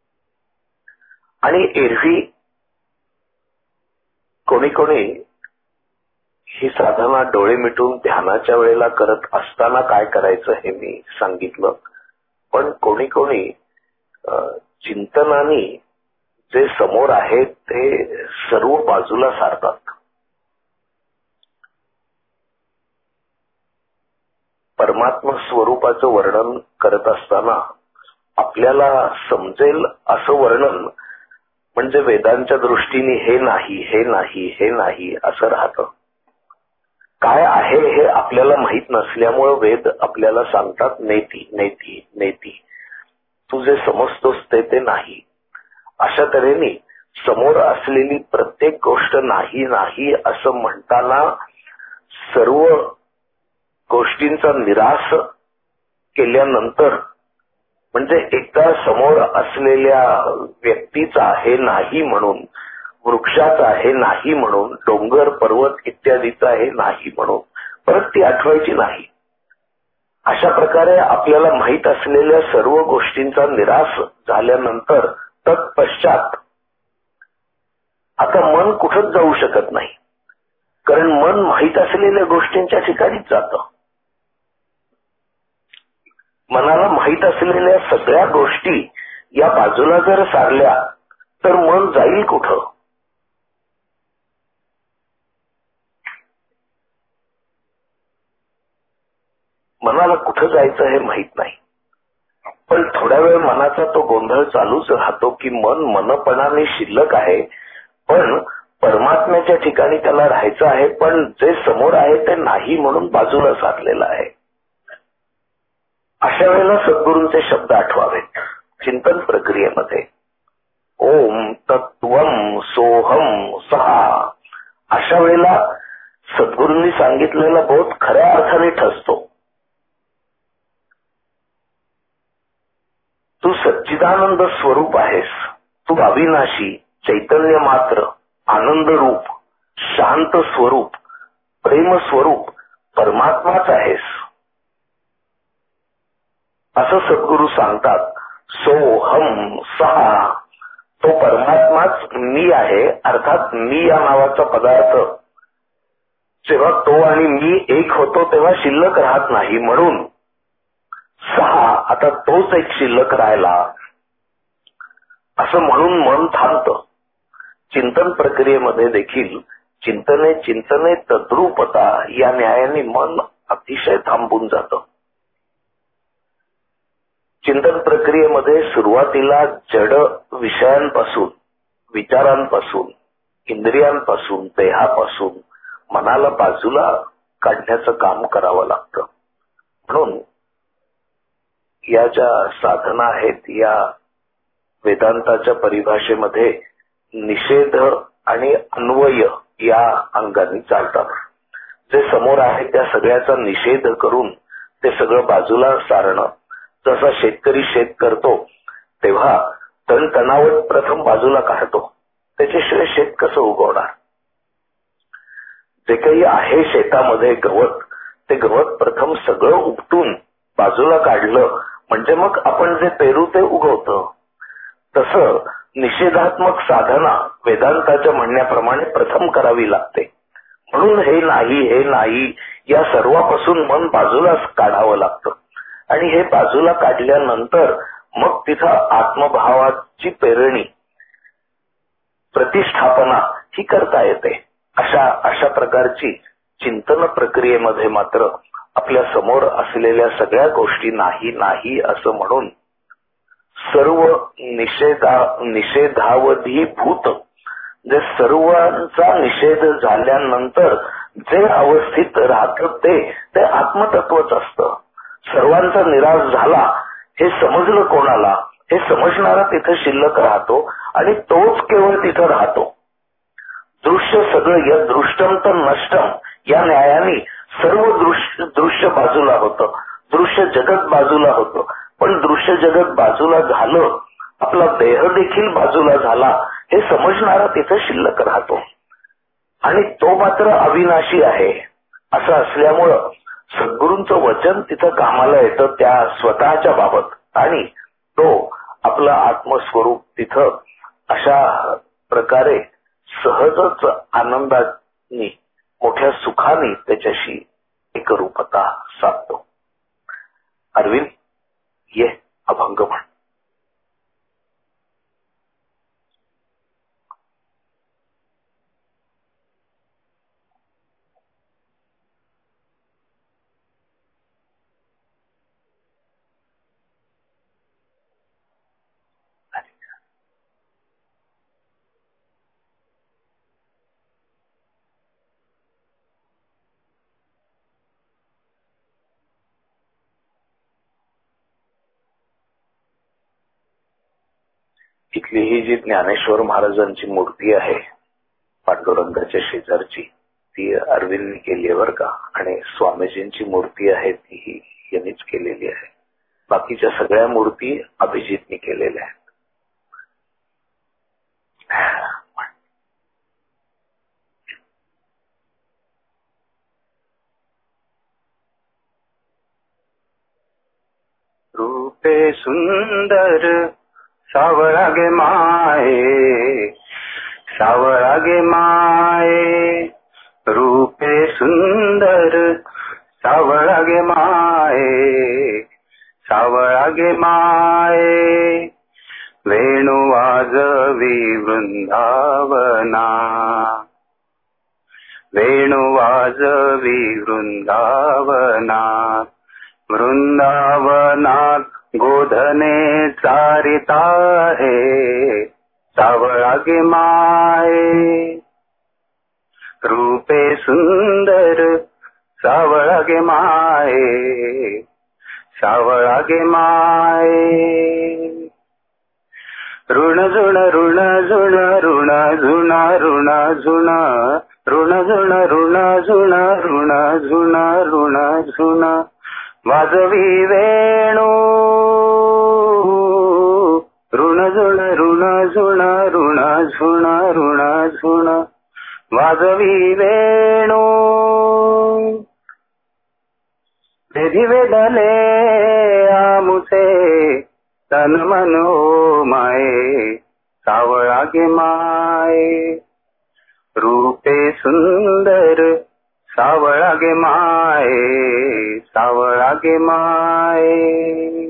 आणि एरवी कोणी कोणी ही साधना डोळे मिटून ध्यानाच्या वेळेला करत असताना काय करायचं हे मी सांगितलं. पण कोणी कोणी चिंतनाने जे समोर आहे ते सर्व बाजूला सारतात. परमात्मा स्वरूपाचं वर्णन करत असताना आपल्याला समजेल असं वर्णन म्हणजे वेदांच्या दृष्टीने हे नाही हे नाही हे नाही असं राहतं. काय आहे हे आपल्याला माहित नसल्यामुळे वेद आपल्याला सांगतात नेती नेती नेती, तू जे समजतोस ते नाही. अशा तऱ्हेने समोर असलेली प्रत्येक गोष्ट नाही नाही असं म्हणताना सर्व गोष्टींचा निराश केल्यानंतर म्हणजे एकदा समोर असलेल्या व्यक्तीचा हे नाही म्हणून, वृक्षाचा हे नाही म्हणून, डोंगर पर्वत इत्यादीचा हे नाही म्हणून परत ती आठवायची नाही. अशा प्रकारे आपल्याला माहित असलेल्या सर्व गोष्टींचा निराश झाल्यानंतर तत्पश्चात आता मन कुठंच जाऊ शकत नाही, कारण मन माहित असलेल्या गोष्टींच्या ठिकाणीच जातं. मनाला माहित असलेल्या सगळ्या गोष्टी या बाजूला जर सारल्या तर मन जाईल कुठं? मनाला कुठं जायचं हे माहित नाही. पण थोड्या वेळ मनाचा तो गोंधळ चालूच राहतो की मन मनपणाने शिल्लक आहे, पण परमात्म्याच्या ठिकाणी त्याला राहायचं आहे, पण जे समोर आहे ते नाही म्हणून बाजूला सारलेलं आहे. अशा वेळेला सद्गुरूंचे शब्द आठवावेत चिंतन प्रक्रियेमध्ये. ओम तत्वम सोहम सहा. अशा वेळेला सद्गुरूंनी सांगितलेला बोध खऱ्या अर्थाने ठसतो. तू सच्चिदानंद स्वरूप आहेस. तू अविनाशी, चैतन्य मात्र, आनंद रूप, शांत स्वरूप, प्रेम स्वरूप, परमात्माच आहेस असं सद्गुरू सांगतात. सोहम सहा. तो परमात्माच मी आहे. अर्थात मी या नावाचा पदार्थ जेव्हा तो आणि मी एक होतो तेव्हा शिल्लक राहत नाही, म्हणून सहा. आता तोच एक शिल्लक राहिला असं म्हणून मन थांबतं. चिंतन प्रक्रियेमध्ये देखील चिंतने चिंतने तद्रूपता या न्यायाने मन अतिशय थांबून जातं. चिंतन प्रक्रियेमध्ये सुरुवातीला जड विषयांपासून, विचारांपासून, इंद्रियांपासून, देहापासून मनाला बाजूला काढण्याचं काम करावं लागतं. म्हणून या ज्या साधना आहेत या वेदांताच्या परिभाषेमध्ये निषेध आणि अन्वय या अंगाने चालतात. जे समोर आहे त्या सगळ्याचा निषेध करून ते सगळं बाजूला सारणं. जसा शेतकरी शेत करतो तेव्हा तणतणावट प्रथम बाजूला काढतो, त्याच्याशिवाय शेत कसं उगवणार. जे काही आहे शेतामध्ये गवत, ते गवत प्रथम सगळं उपटून बाजूला काढलं म्हणजे मग आपण जे पेरू ते उगवतं. तसं निषेधात्मक साधना वेदांताच्या म्हणण्याप्रमाणे प्रथम करावी लागते. म्हणून हे नाही या सर्वापासून मन बाजूला काढावं लागतं. आणि हे बाजूला काढल्यानंतर मग तिथं आत्मभावाची पेरणी, प्रतिष्ठापना ही करता येते. अशा प्रकारची चिंतन प्रक्रियेमध्ये मात्र आपल्या समोर असलेल्या सगळ्या गोष्टी नाही असं म्हणून सर्व निषेधावधीभूत, जे सर्वांचा निषेध झाल्यानंतर जे अवस्थित राहतं ते आत्मतत्वच असतं. सर्वांचा निराश झाला हे समजलं कोणाला, हे समजणारा तिथं शिल्लक राहतो आणि तोच केवळ तिथं राहतो. दृश्य सगळं या दृष्टम तर नष्टम या न्यायाने सर्व दृश्य बाजूला होतं, दृश्य जगत बाजूला होतं. पण दृश्य जगत बाजूला झालं, आपला देह देखील बाजूला झाला हे समजणारा तिथं शिल्लक राहतो आणि तो मात्र अविनाशी आहे. असं असल्यामुळं सद्गुरूंचं वचन तिथं कामाला येतं त्या स्वतःच्या बाबत, आणि तो आपलं आत्मस्वरूप तिथं अशा प्रकारे सहजच आनंदाने, मोठ्या सुखाने त्याच्याशी एकरूपता साधतो. अरविंद, ये अभंग म्हण. इथली ही जी ज्ञानेश्वर महाराजांची मूर्ती आहे पांडुरंगाच्या शेजारची, ती अरविंदनी केली आहे बरं का. आणि स्वामीजींची मूर्ती आहे ती यांनीच केलेली आहे. बाकीच्या सगळ्या मूर्ती अभिजितनी केलेल्या आहेत. रूपे सुंदर सावळा गे माये, सावळा गे माये. रूपे सुंदर सावळा गे माये, सावळा गे माये. वेणू वाजवी वृंदावना, वेणू वाजवी वृंदावना. वृंदावनात गोधने चारिता है, सावळा गे माये. रूपे सुंदर सावळा गे माये, सावळा गे माये. ऋण झुण ऋण झुण ऋण झुण ऋण झुण ऋण झुण ऋण झुण ऋण झुण ऋण झुण वाजवी वेणू. ऋण झुण ऋण झुण ऋण झुण ऋण झुण वाजवी वेणू. वेधी वेदले आमुचे तन मन ओ माये, सावळा गे माये. रूपे सुंदर सावळा गे माये, सावळा गे माये.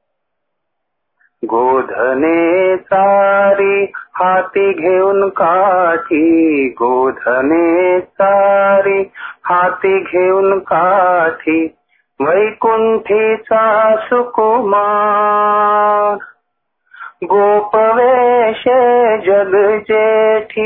गोधने चारी हाती घेऊन काठी, गोधने चारी हाती घेऊन काठी वैकुंठीचा सुकुमार. गोपवेश जग जेठी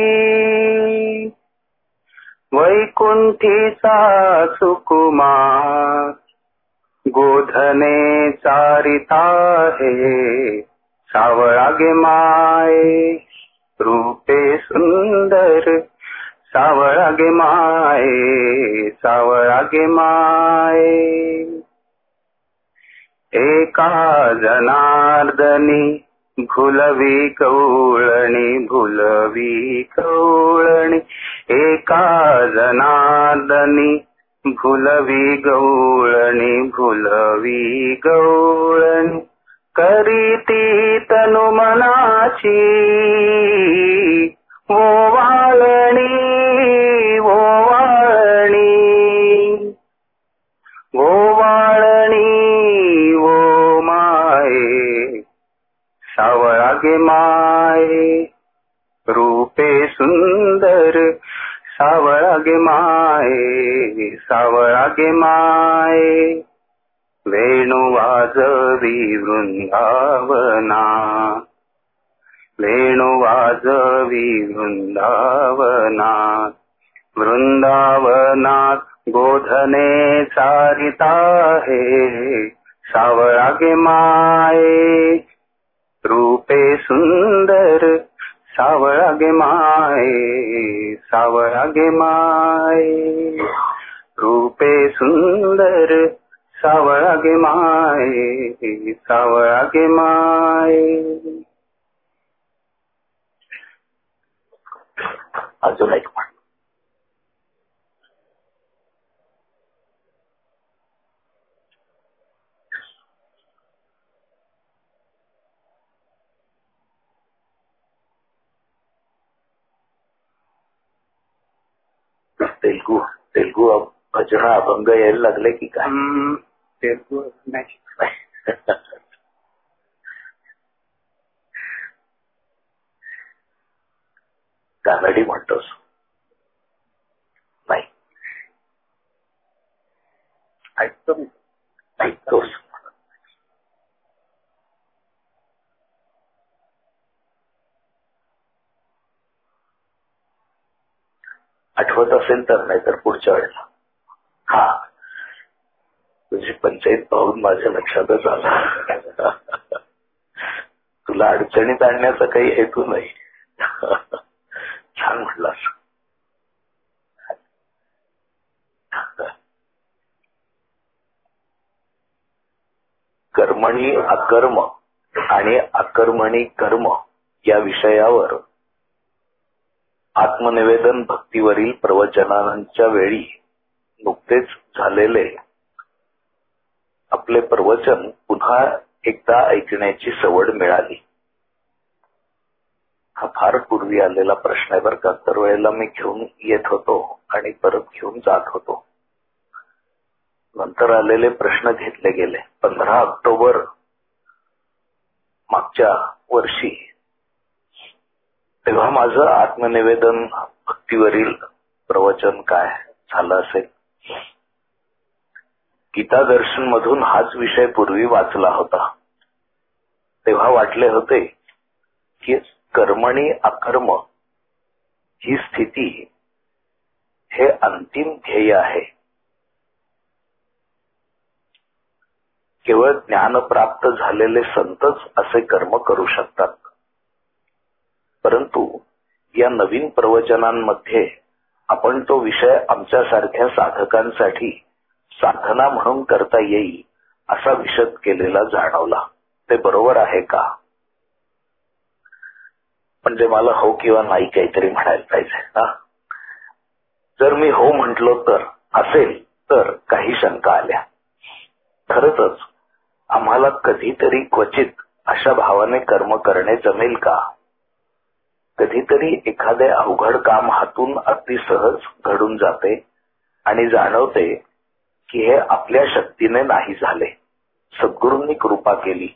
वैकुंठीचा सुकुमार. गोधने चारिता हे सावळा गे माये, रूपे सुंदर सावळा गे माये, सावळा गे माये. एका जनार्दनी भुलवी कवळणी, भुलवी कवळणी. एका जनार्दनी भुलवी गवळणी, भुलवी गवळणी. करीती तनु मनाची ओवाळणी, ओवाळणी, ओवाळणी ओ माये, सावळा गे माये. रूपे सुंदर सावळा गे माये, सावळा गे माये. वेणू वाजवी वृंदावना, वेणू वाजवी वृंदावना. वृंदावनात गोधने चारिता हे सावळा गे माये. रूपे सुंदर सावळा गे माये, सावळा गे माये. रूपे सुंदर सावळा गे माये, सावळा गे माये. अजून एक म्हण. तेलगू भजन अभंग यायला लागले की काय? तेलगू नाही. कानडी म्हणतोस? नाही. ऐकतोस? आठवत असेल तर, नाही तर पुढच्या वेळेला. हा, तुझी पंचायत पाहून माझ्या लक्षातच आलं. तुला अडचणीत आणण्याचा काही हेतू नाही. छान म्हटलास. कर्मणी अकर्म आणि अकर्मणी कर्म या विषयावर आत्मनिवेदन भक्तीवरील प्रवचनांच्या वेळी नुकतेच झालेले आपले प्रवचन पुन्हा एकदा ऐकण्याची सवड मिळाली. हा फार पूर्वी आलेला प्रश्न आहे बरं का. तर वेळेला मी घेऊन येत होतो आणि परत घेऊन जात होतो. नंतर आलेले प्रश्न घेतले गेले. 15 ऑक्टोबर मागच्या वर्षी, तेव्हा माझं आत्मनिवेदन भक्तीवरील प्रवचन काय झालं असेल. गीता दर्शन मधून हाच विषय पूर्वी वाचला होता. तेव्हा वाटले होते की कर्मणी अकर्म ही स्थिती हे अंतिम ध्येय आहे. केवळ ज्ञान प्राप्त झालेले संतच असे कर्म करू शकतात. परंतु या नवीन प्रवचनांमध्ये आपण तो विषय आमच्यासारख्या साधकांसाठी साधना म्हणून करता येईल असा विशद केलेला जाणवला. ते बरोबर आहे का? म्हणजे मला हो किंवा नाही काहीतरी म्हणायला पाहिजे ना. जर मी हो म्हटलो तर असेल तर काही शंका आल्या. खरंच आम्हाला कधीतरी क्वचित अशा भावाने कर्म करणे जमेल का? कधीतरी एखादे अवघड काम हातून अगदी सहज घडून जाते आणि जाणवते की हे आपल्या शक्तीने नाही झाले, सद्गुरूंनी कृपा केली,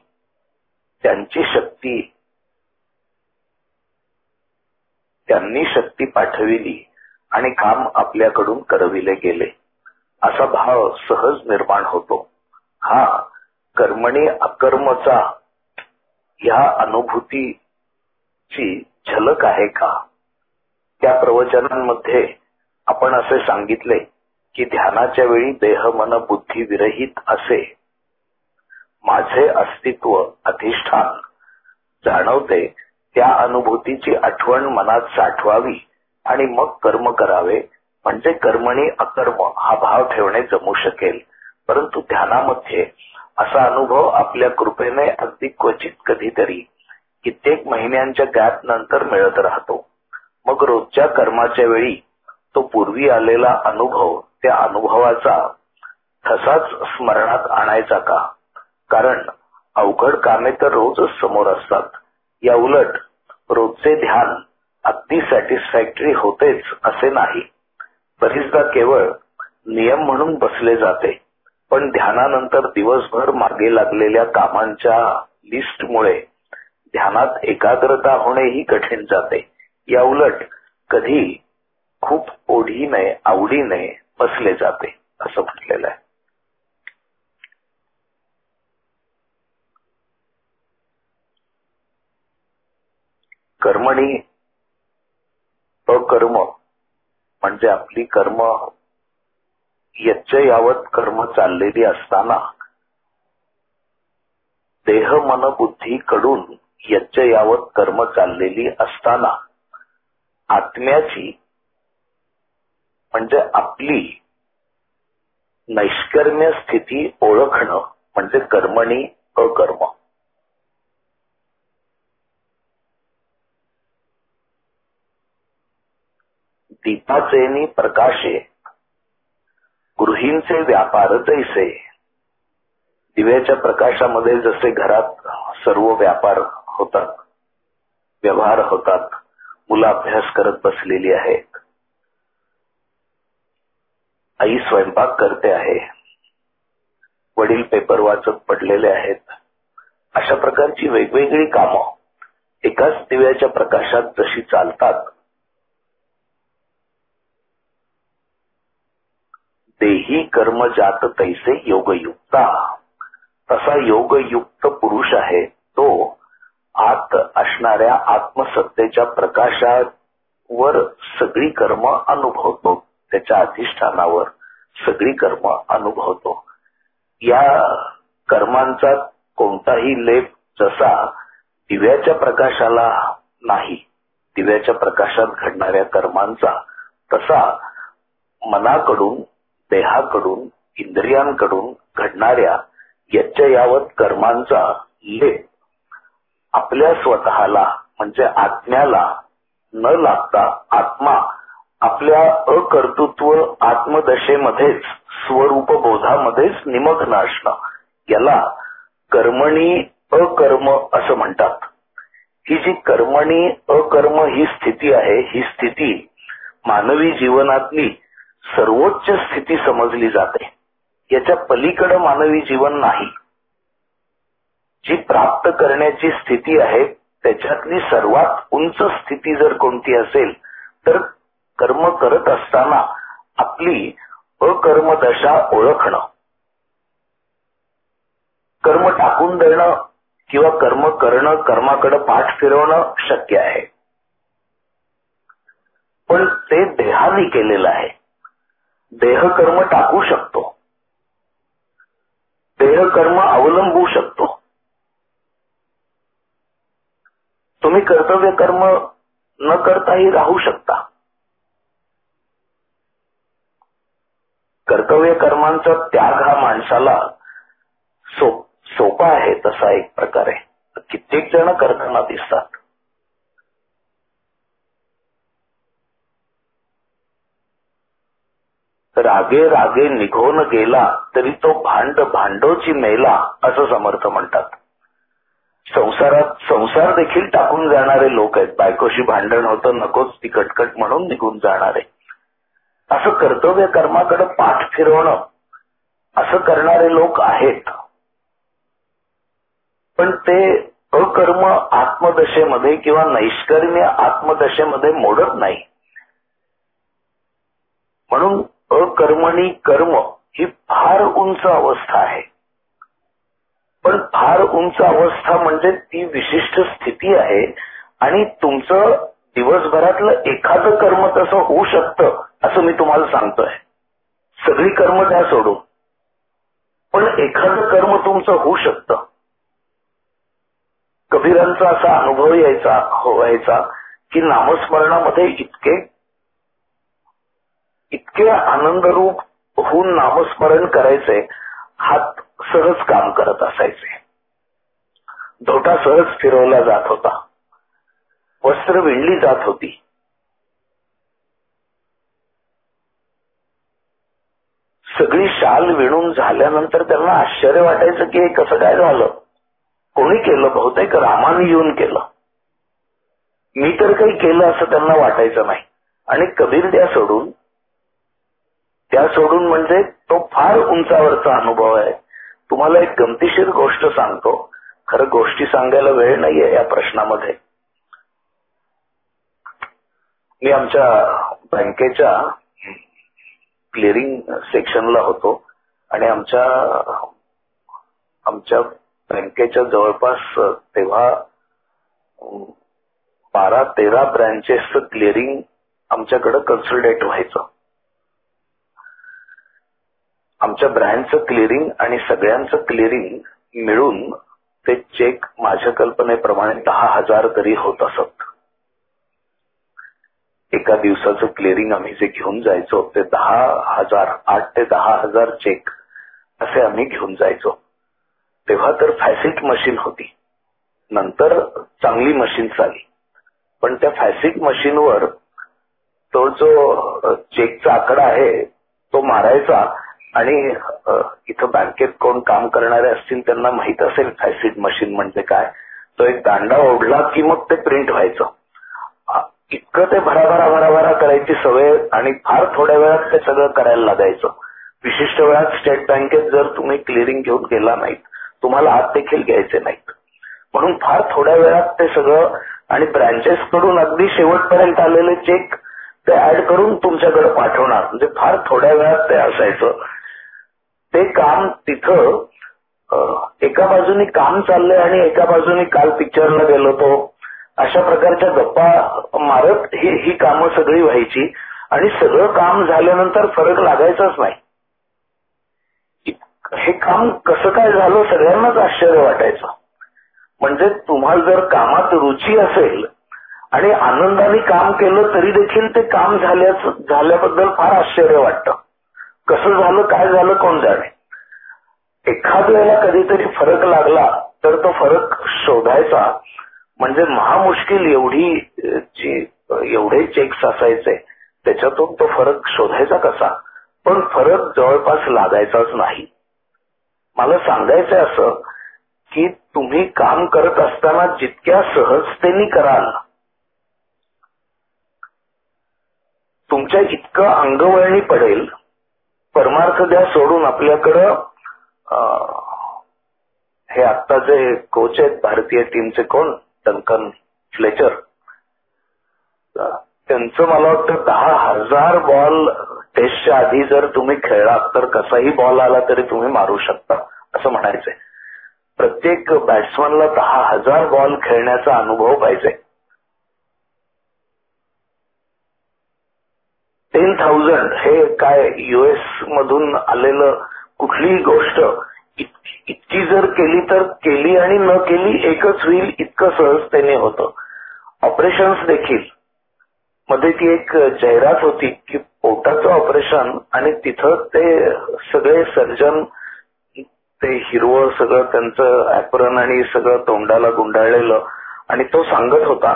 त्यांनी शक्ती पाठविली आणि काम आपल्याकडून करविले गेले असा भाव सहज निर्माण होतो. हा कर्मणी अकर्मचा ह्या अनुभूतीची झलक आहे का? त्या प्रवचनांमध्ये आपण असे सांगितले की ध्यानाच्या वेळी देह मन बुद्धी विरहित असे माझे अस्तित्व अधिष्ठान जाणवते. त्या अनुभूतीची आठवण मनात साठवावी आणि मग कर्म करावे, म्हणजे कर्मणी अकर्म हा भाव ठेवणे जमू शकेल. परंतु ध्यानामध्ये असा अनुभव आपल्या कृपेने अगदी क्वचित कधीतरी कित्येक महिन्यांच्या गॅप नंतर मिळत राहतो. मग रोजच्या कर्माच्या वेळी तो पूर्वी आलेला अनुभव, त्या अनुभवाचा ठसाच स्मरणात आणायचा का? कारण अवघड कामे तर रोजच समोर असतात. या उलट रोजचे ध्यान अगदी सॅटिस्फॅक्टरी होतेच असे नाही. बरीचदा केवळ नियम म्हणून बसले जाते, पण ध्यानानंतर दिवसभर मागे लागलेल्या कामांच्या लिस्टमुळे ध्यानात एकाग्रता होणेही कठीण जाते. या उलट कधी खूप ओढीने आवडीने बसले जाते असं म्हटलेलं आहे. कर्मणी अकर्म म्हणजे आपली कर्म यच्चयावत कर्म चाललेली असताना, देह मन बुद्धी कडून यच्चयावत कर्म चाललेली असताना आत्म्याची म्हणजे आपली नैष्कर्म्य स्थिती ओळखणं म्हणजे कर्मणी अकर्म. दीपाचेनी प्रकाशे गृहींचे व्यापार जैसे. दिव्याच्या प्रकाशामध्ये जसे घरात सर्व व्यापार होतात, व्यवहार होतात, मुलं अभ्यास करत बसलेली आहेत, आई स्वयंपाक करते आहे, वडील पेपर वाचत पडलेले आहेत, अशा प्रकारची वेगवेगळी कामं एकाच दिव्याच्या प्रकाशात जशी चालतात, देही कर्म जात तैसे योगयुक्ता, तसा योगयुक्त पुरुष आहे तो आत असणाऱ्या आत्मसत्तेच्या प्रकाशावर सगळी कर्म अनुभवतो, त्याच्या अधिष्ठानावर सगळी कर्म अनुभवतो. या कर्मांचा कोणताही लेप जसा दिव्याच्या प्रकाशाला नाही, दिव्याच्या प्रकाशात घडणाऱ्या कर्मांचा तसा मनाकडून, देहाकडून, इंद्रियांकडून घडणाऱ्या यच्चयावत कर्मांचा लेप आपल्या स्वतःला म्हणजे आत्म्याला न लागता आत्मा आपल्या अकर्तृत्व आत्मदशेमध्येच स्वरूप बोधामध्येच निमग्न असणं, याला कर्मणी अकर्म असं म्हणतात. ही जी कर्मणी अकर्म ही स्थिती आहे, ही स्थिती मानवी जीवनातली सर्वोच्च स्थिती समजली जाते. याच्या पलीकडे मानवी जीवन नाही. जी प्राप्त करण्याची स्थिती आहे त्याच्यातली सर्वात उंच स्थिती जर कोणती असेल तर कर्म करत असताना आपली अकर्म दशा ओळखणं, कर्म टाकून देणं किंवा कर्म करणं, कर्माकडे पाठ फिरवणं शक्य आहे, पण ते देहाने केलेलं आहे. देहकर्म टाकू शकतो, देहकर्म अवलंबू शकतो. तुम्ही कर्तव्य कर्म न करताही राहू शकता. कर्तव्य कर्मांचा त्याग हा माणसाला सोपा आहे तसा एक प्रकारे. कित्येक जण करताना दिसतात. रागे रागे निघून गेला तरी तो भांड भांडोची मेला असं समर्थ म्हणतात. संसार देखील टाकून जाणारे लोक आहेत. बायकोशी भांडण होतं, नकोच ती कटकट म्हणून निघून जाणारे. असं कर्तव्य कर्माकडे पाठ फिरवणं असं करणारे लोक आहेत. पण ते अकर्म आत्मदशेमध्ये किंवा नैष्कर्म्य आत्मदशेमध्ये मोडत नाही. म्हणून अकर्मणी कर्म ही फार उंच अवस्था आहे. पण फार उंच अवस्था म्हणजे ती विशिष्ट स्थिती आहे आणि तुमचं दिवसभरातलं एखादं कर्म तसं होऊ शकतं असं मी तुम्हाला सांगतोय. सगळी कर्म द्या सोडून, पण एखादं कर्म तुमचं होऊ शकतं. कबीरांचा असा अनुभव व्हायचा की नामस्मरणामध्ये इतके आनंदरूप होऊन नामस्मरण करायचे, हात सहज काम करत असायचे, धोटा सहज फिरवला जात होता, वस्त्र विणली जात होती. सगळी शाल विणून झाल्यानंतर त्यांना आश्चर्य वाटायचं की हे कसं काय झालं, कोणी केलं, बहुतेक रामाने येऊन केलं, मी तर काही केलं असं त्यांना वाटायचं नाही. आणि कबीर त्या सोडून म्हणजे तो फार उंचावरचा अनुभव आहे. तुम्हाला एक गमतीशीर गोष्ट सांगतो. खरं गोष्टी सांगायला वेळ नाहीये या प्रश्नामध्ये. मी आमच्या बँकेच्या क्लिअरिंग सेक्शनला होतो आणि आमच्या बँकेच्या जवळपास तेव्हा 12-13 ब्रँचेसचं क्लिअरिंग आमच्याकडे कन्सल्टेट व्हायचं. आमच्या ब्रँचचं क्लिअरिंग आणि सगळ्यांचं क्लिअरिंग मिळून ते चेक माझ्या कल्पनेप्रमाणे 10,000 तरी होत असत. एका दिवसाचं क्लिअरिंग आम्ही जे घेऊन जायचो ते 10,000, 8 ते 10,000 चेक असे आम्ही घेऊन जायचो. तेव्हा तर फॅसिट मशीन होती, नंतर चांगली मशीन्स आली. पण त्या फॅसिट मशीनवर तो जो चेकचा आकडा आहे तो मारायचा आणि इथं बँकेत कोण काम करणारे असतील त्यांना माहित असेल फॅसिट मशीन म्हणजे काय. तो एक दांडा ओढला की मग ते प्रिंट व्हायचं. इतकं ते भराभरा करायची सवय आणि फार थोड्या वेळात ते सगळं करायला लागायचं. विशिष्ट वेळात स्टेट बँकेत जर तुम्ही क्लिअरिंग घेऊन गेला नाहीत तुम्हाला आत देखील घ्यायचे नाहीत. म्हणून फार थोड्या वेळात ते सगळं आणि ब्रँचेस कडून अगदी शेवटपर्यंत आलेले चेक ते ऍड करून तुमच्याकडे पाठवणार. म्हणजे फार थोड्या वेळात ते असायचं. ते काम तिथं एका बाजूनी काम चाललंय आणि एका बाजूनी काल पिक्चरला गेलो तो अशा प्रकारच्या गप्पा मारत ही कामं सगळी व्हायची आणि सगळं काम झाल्यानंतर फरक लागायचाच नाही. हे काम कसं काय झालं सगळ्यांनाच आश्चर्य वाटायचं. म्हणजे तुम्हाला जर कामात रुची असेल आणि आनंदाने काम केलं तरी देखील ते काम झाल्याबद्दल फार आश्चर्य वाटतं. कसं झालं, काय झालं, कोण जाणे. एखाद वेळेला कधीतरी फरक लागला तर तो फरक शोधायचा म्हणजे महामुश्किल. एवढे चेक्स असायचे त्याच्यातून तो फरक शोधायचा कसा. पण फरक जवळपास लागायचाच नाही. मला सांगायचंय असं की तुम्ही काम करत असताना जितक्या सहजतेने कराल तुमच्या इतकं अंगवळणी पडेल. परमार्थ द्या सोडून आपल्याकडं हे आता जे कोच आहेत भारतीय टीमचे, कोण, डंकन फ्लेचर, त्यांचं मला वाटतं 10,000 बॉल टेस्टच्या आधी जर तुम्ही खेळलात तर कसाही बॉल आला तरी तुम्ही मारू शकता असं म्हणायचंय. प्रत्येक बॅट्समनला 10,000 बॉल खेळण्याचा अनुभव पाहिजे. 10,000 हे काय US मधून आलेलं कुठलीही गोष्ट इतकी जर केली तर केली आणि न केली एकच होईल इतकं सहजतेने होतं. ऑपरेशन्स देखील मध्ये ती एक जाहिरात होती की पोटाचं ऑपरेशन आणि तिथं ते सगळे सर्जन ते हिरवं सगळं त्यांचं ऍप्रन आणि सगळं तोंडाला गुंडाळलेलं आणि तो सांगत होता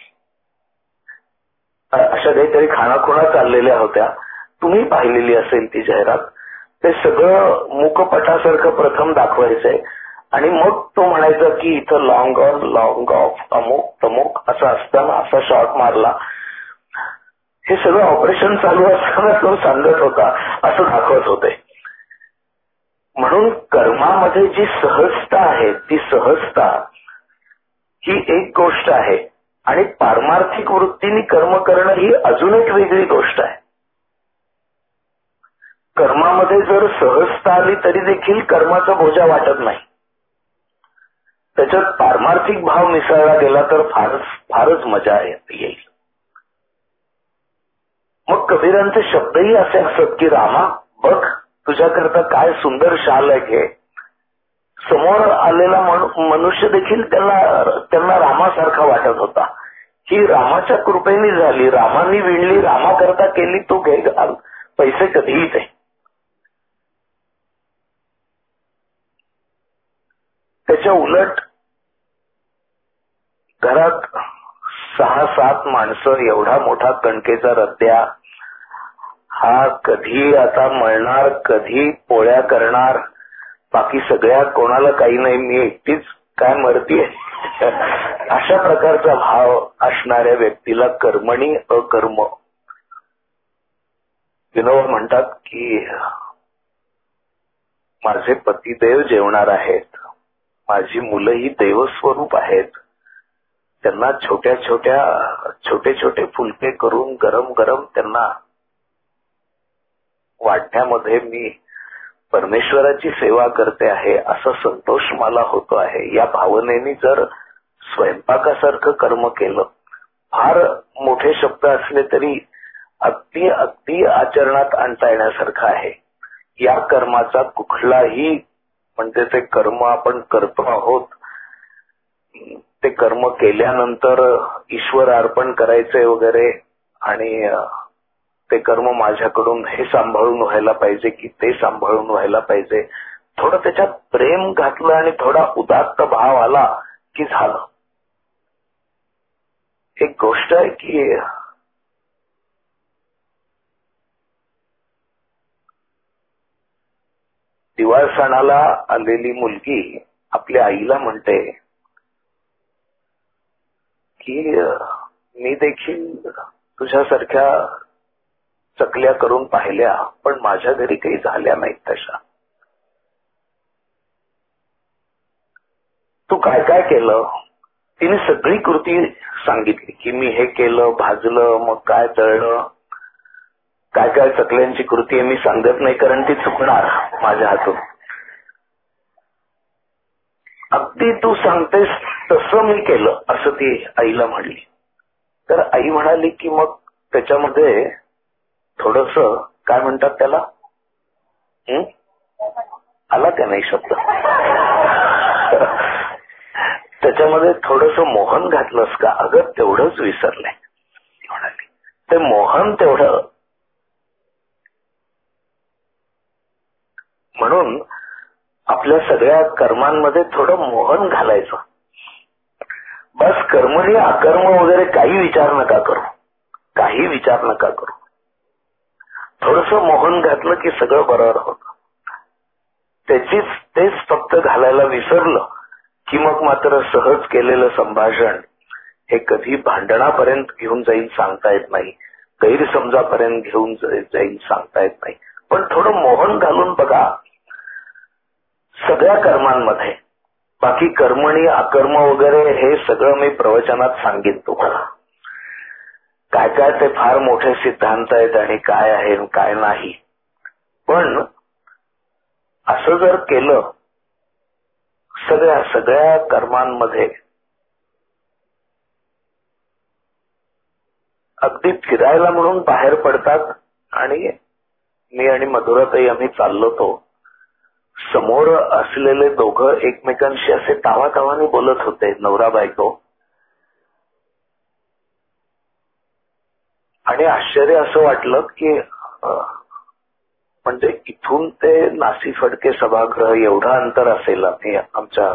अशा काहीतरी खाणाखुणा चाललेल्या होत्या. तुम्ही पाहिलेली असेल ती जाहिरात. ते सगळं मुखपटासारखं प्रथम दाखवायचंय आणि मग तो म्हणायचा की इथं लॉंग ऑन लॉंग ऑफ अमुक तमुक असं असताना असा शॉट मारला. हे सगळं ऑपरेशन चालू असताना तो सांगत होता असं दाखवत होते. म्हणून कर्मामध्ये जी सहजता आहे ती सहजता ही एक गोष्ट आहे आणि पारमार्थिक वृत्तीने कर्म करणं ही अजून एक वेगळी गोष्ट आहे. कर्मामध्ये जर सहजता आली तरी देखील कर्माचा बोजा वाटत नाही. त्याच्यात पारमार्थिक भाव मिसळला गेला तर फारच मजा येईल. मग कबीरांचे शब्दही असे असत की रामा बघ तुझ्याकरता काय सुंदर शाल आहे घे. समोर आलेला मनुष्य देखील त्यांना रामासारखा वाटत होता. ही रामाच्या कृपेने झाली, रामानी विणली, रामाकरता केली, तो घे पैसे कधीही दे. त्याच्या उलट घरात 6-7 माणसं एवढा मोठा कणकेचा रद्द्या हा कधी आता मळणार, कधी पोळ्या करणार, बाकी सगळ्या कोणाला काही नाही, मी एकटीच काय मरतीये अशा प्रकारचा भाव असणाऱ्या व्यक्तीला कर्मणी अकर्म. विनोबा म्हणतात की माझे पतिदेव जेवणार आहेत, माझी मुलंही देवस्वरूप आहेत, त्यांना छोटे छोटे फुलके करून गरम गरम त्यांना वाढण्यामध्ये मी परमेश्वराची सेवा करते आहे असा संतोष मला होतो आहे. या भावनेने जर स्वयंपाकासारखं कर्म केलं, फार मोठे शब्द असले तरी अगदी आचरणात आणता येण्यासारखं आहे. या कर्माचा कुठलाही म्हणजे ते कर्म आपण करतो आहोत, ते कर्म केल्यानंतर ईश्वर अर्पण करायचे वगैरे आणि ते कर्म माझ्याकडून हे सांभाळून व्हायला पाहिजे की ते सांभाळून व्हायला पाहिजे. थोडं त्याच्यात प्रेम घातलं आणि थोडा उदात्त भाव आला की झालं. एक गोष्ट आहे की दिवाळ सणाला आलेली मुलगी आपल्या आईला म्हणते की मी देखील तुझ्यासारख्या चकल्या करून पाहिल्या पण माझ्या घरी काही झाल्या नाहीत तशा. तू काय काय केलं, तिने सगळी कृती सांगितली की मी हे केलं, भाजलं, मग काय तळलं, काय काय चकल्यांची कृती आहे मी सांगत नाही कारण ती चुकणार माझ्या हातून. अगदी तू सांगतेस तसं मी केलं असं ती आईला म्हणली. तर आई म्हणाली की मग त्याच्यामध्ये थोडस काय म्हणतात त्याला, आला का नाही शब्द, त्याच्यामध्ये थोडस मोहन घातलंस का. अगं तेवढंच विसरलंय म्हणाली. ते मोहन तेवढं. म्हणून आपल्या सगळ्या कर्मांमध्ये थोडं मोहन घालायचं. बस कर्मणी अकर्म वगैरे काही विचार नका करू, काही विचार नका करू. थोडस मोहन घातलं की सगळं बरोबर होतं. तेच फक्त घालायला विसरलं की मग मात्र सहज केलेलं संभाषण हे कधी भांडणापर्यंत घेऊन जाईल सांगता येत नाही, गैरसमजापर्यंत घेऊन जाईल सांगता येत नाही. पण थोडं मोहन घालून बघा सगळ्या कर्मांमध्ये. बाकी कर्मणी अकर्म वगैरे हे सगळं मी प्रवचनात सांगेन तुम्हाला. काय काय ते फार मोठे सिद्धांत आहेत आणि काय आहे काय नाही. पण असं जर केलं सगळ्या कर्मांमध्ये अगदी फिरायला म्हणून बाहेर पडतात आणि मी आणि मधुराताई आम्ही चाललो तो समोर असलेले दोघं एकमेकांशी असे तावातावाने बोलत होते, नवरा बायको. आणि आश्चर्य असं वाटलं की म्हणजे इथून ते नासी फडके सभागृह एवढं अंतर असेल. आम्ही आमच्या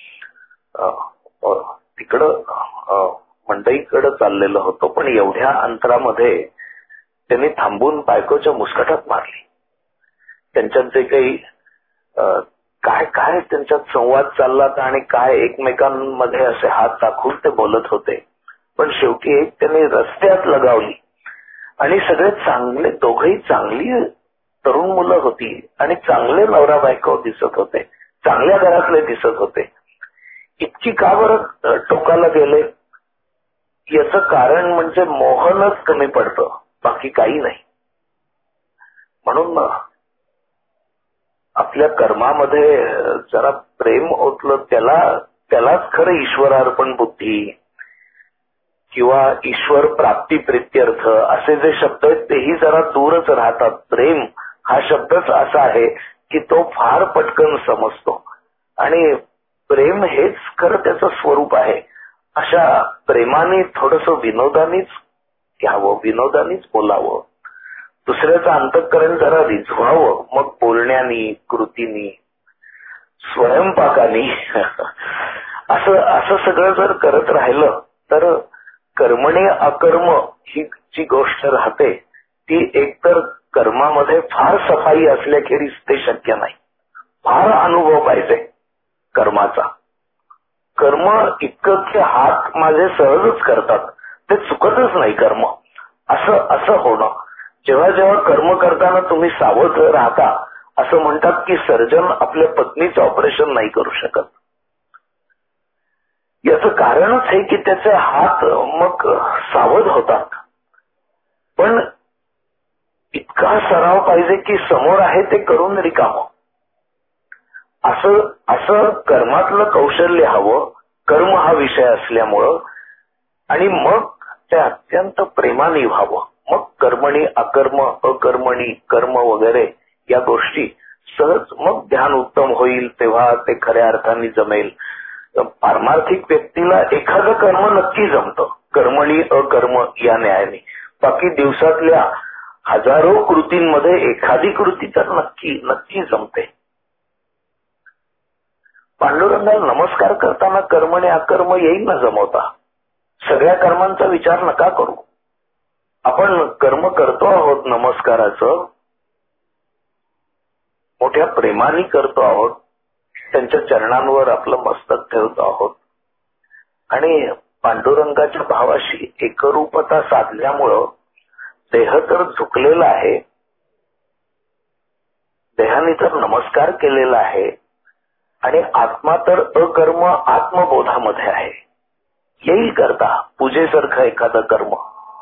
तिकडं मंडईकडे चाललेलो होतो, पण एवढ्या अंतरामध्ये त्यांनी थांबून बायकोच्या मुस्कटात मारली. त्यांच्यात जे काही काय काय त्यांच्यात संवाद चालला आणि काय एकमेकांमध्ये असे हात दाखवून ते बोलत होते. पण शेवटी एक त्यांनी रस्त्यात लगावली आणि सगळे चांगले, दोघही चांगली तरुण मुलं होती आणि चांगले नवरा बायको दिसत होते, चांगल्या घरातले दिसत होते. इतकी का बरं टोकाला गेले याचं कारण म्हणजे मोहनच कमी पडतं, बाकी काही नाही. म्हणून आपल्या कर्मामध्ये जरा प्रेम ओतलं, त्यालाच खरं ईश्वरार्पण बुद्धी किंवा ईश्वर प्राप्ती प्रित्यर्थ असे जे शब्द आहेत तेही जरा दूरच राहतात. प्रेम हा शब्दच असा आहे की तो फार पटकन समजतो आणि प्रेम हेच खरं त्याचं स्वरूप आहे. अशा प्रेमाने थोडस विनोदानीच घ्यावं, विनोदानीच बोलावं, दुसऱ्याचं अंतःकरण जरा रिझवावं. मग बोलण्यानी, कृतीनी, स्वयंपाकानी असं सगळं जर करत राहिलं तर कर्मणी अकर्म ही जी गोष्ट राहते ती एकतर कर्मामध्ये फार सफाई असल्याखेरीज ते शक्य नाही. फार अनुभव पाहिजे कर्माचा. कर्म इतकं की हात माझे सहजच करतात, ते चुकतच नाही कर्म, असं होणं. जेव्हा जेव्हा कर्म करताना तुम्ही सावध राहता, असं म्हणतात की सर्जन आपल्या पत्नीचं ऑपरेशन नाही करू शकत. याचं कारणच आहे की त्याचे हात मग सावध होतात. पण इतका सराव पाहिजे की समोर आहे ते करून रिकामं. असं कर्मातलं कौशल्य हवं, कर्म हा विषय असल्यामुळं. आणि मग ते अत्यंत प्रेमाने व्हावं. मग कर्मणी अकर्म, अकर्मणी कर्म वगैरे या गोष्टी सहज, मग ध्यान उत्तम होईल, तेव्हा ते खऱ्या अर्थाने जमेल. पारमार्थिक व्यक्तीला एखादं कर्म नक्की जमतं, कर्मणी अकर्म या न्यायाने. बाकी दिवसातल्या हजारो कृतींमध्ये एखादी कृती तर नक्की जमते. पांडुरंगाला नमस्कार करताना कर्मणी अकर्म येईल ना जमवता. सगळ्या कर्मांचा विचार नका करू. आपण कर्म करतो आहोत, नमस्काराचं मोठ्या प्रेमाने करतो आहोत, त्यांच्या चरणांवर आपलं मस्तक ठेवतो आहोत आणि पांडुरंगाच्या भावाशी एकरूपता साधल्यामुळं देह तर झुकलेला आहे, देहाने तर नमस्कार केलेला आहे आणि आत्मा तर अकर्म आत्मबोधामध्ये आहे. येईल करता पूजेसारखं एखादं कर्म,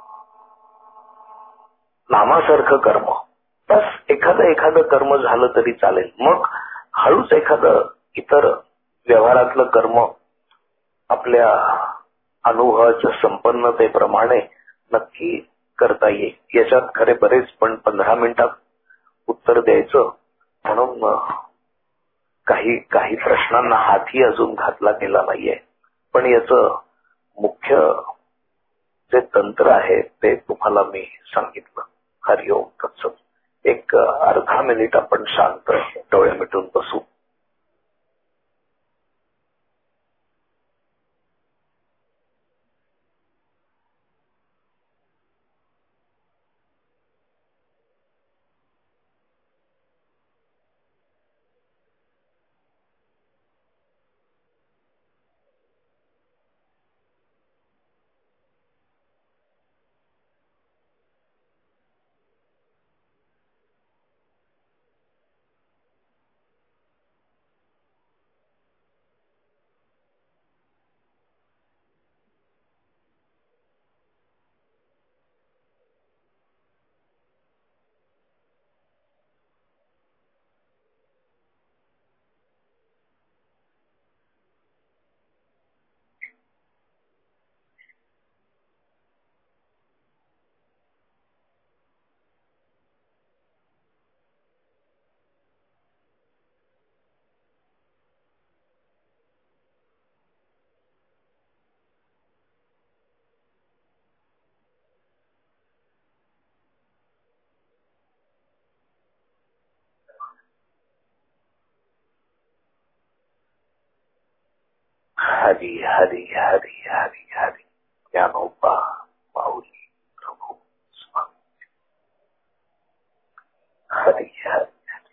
नामासारखं कर्म, बस एखादं कर्म झालं तरी चालेल. मग हळूच एखादं इतर व्यवहारातलं कर्म आपल्या अनुभवाच्या संपन्नतेप्रमाणे नक्की करता येईल. याच्यात खरे बरेच, पण 15 मिनिटात उत्तर द्यायचं म्हणून काही प्रश्नांना हातही अजून घातला गेला नाहीये. पण याचं मुख्य जे तंत्र आहे ते तुम्हाला मी सांगितलं. हरिओम तत्सत. एक अर्धा मिनिट आपण शांत डोळे मिटून बसू. हरी हरी हरी हरी हरी. ज्ञानोबा माऊली प्रभू स्वामी. हरी हरी.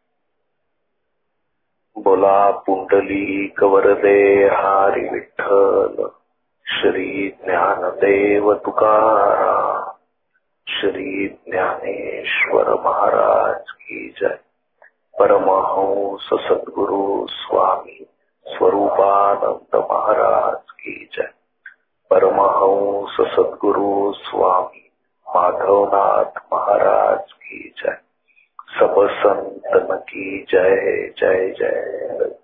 बोला पुंडलिक वरदे हरी विठ्ठल. श्री ज्ञानदेव तुकाराम. श्री ज्ञानेश्वर महाराज की जय. परमहंस सद्गुरु स्वामी स्वरूपानंद महाराज की जय. परमहंस सद्गुरु स्वामी माधवनाथ महाराज की जय. सब संतन की जय जय जय.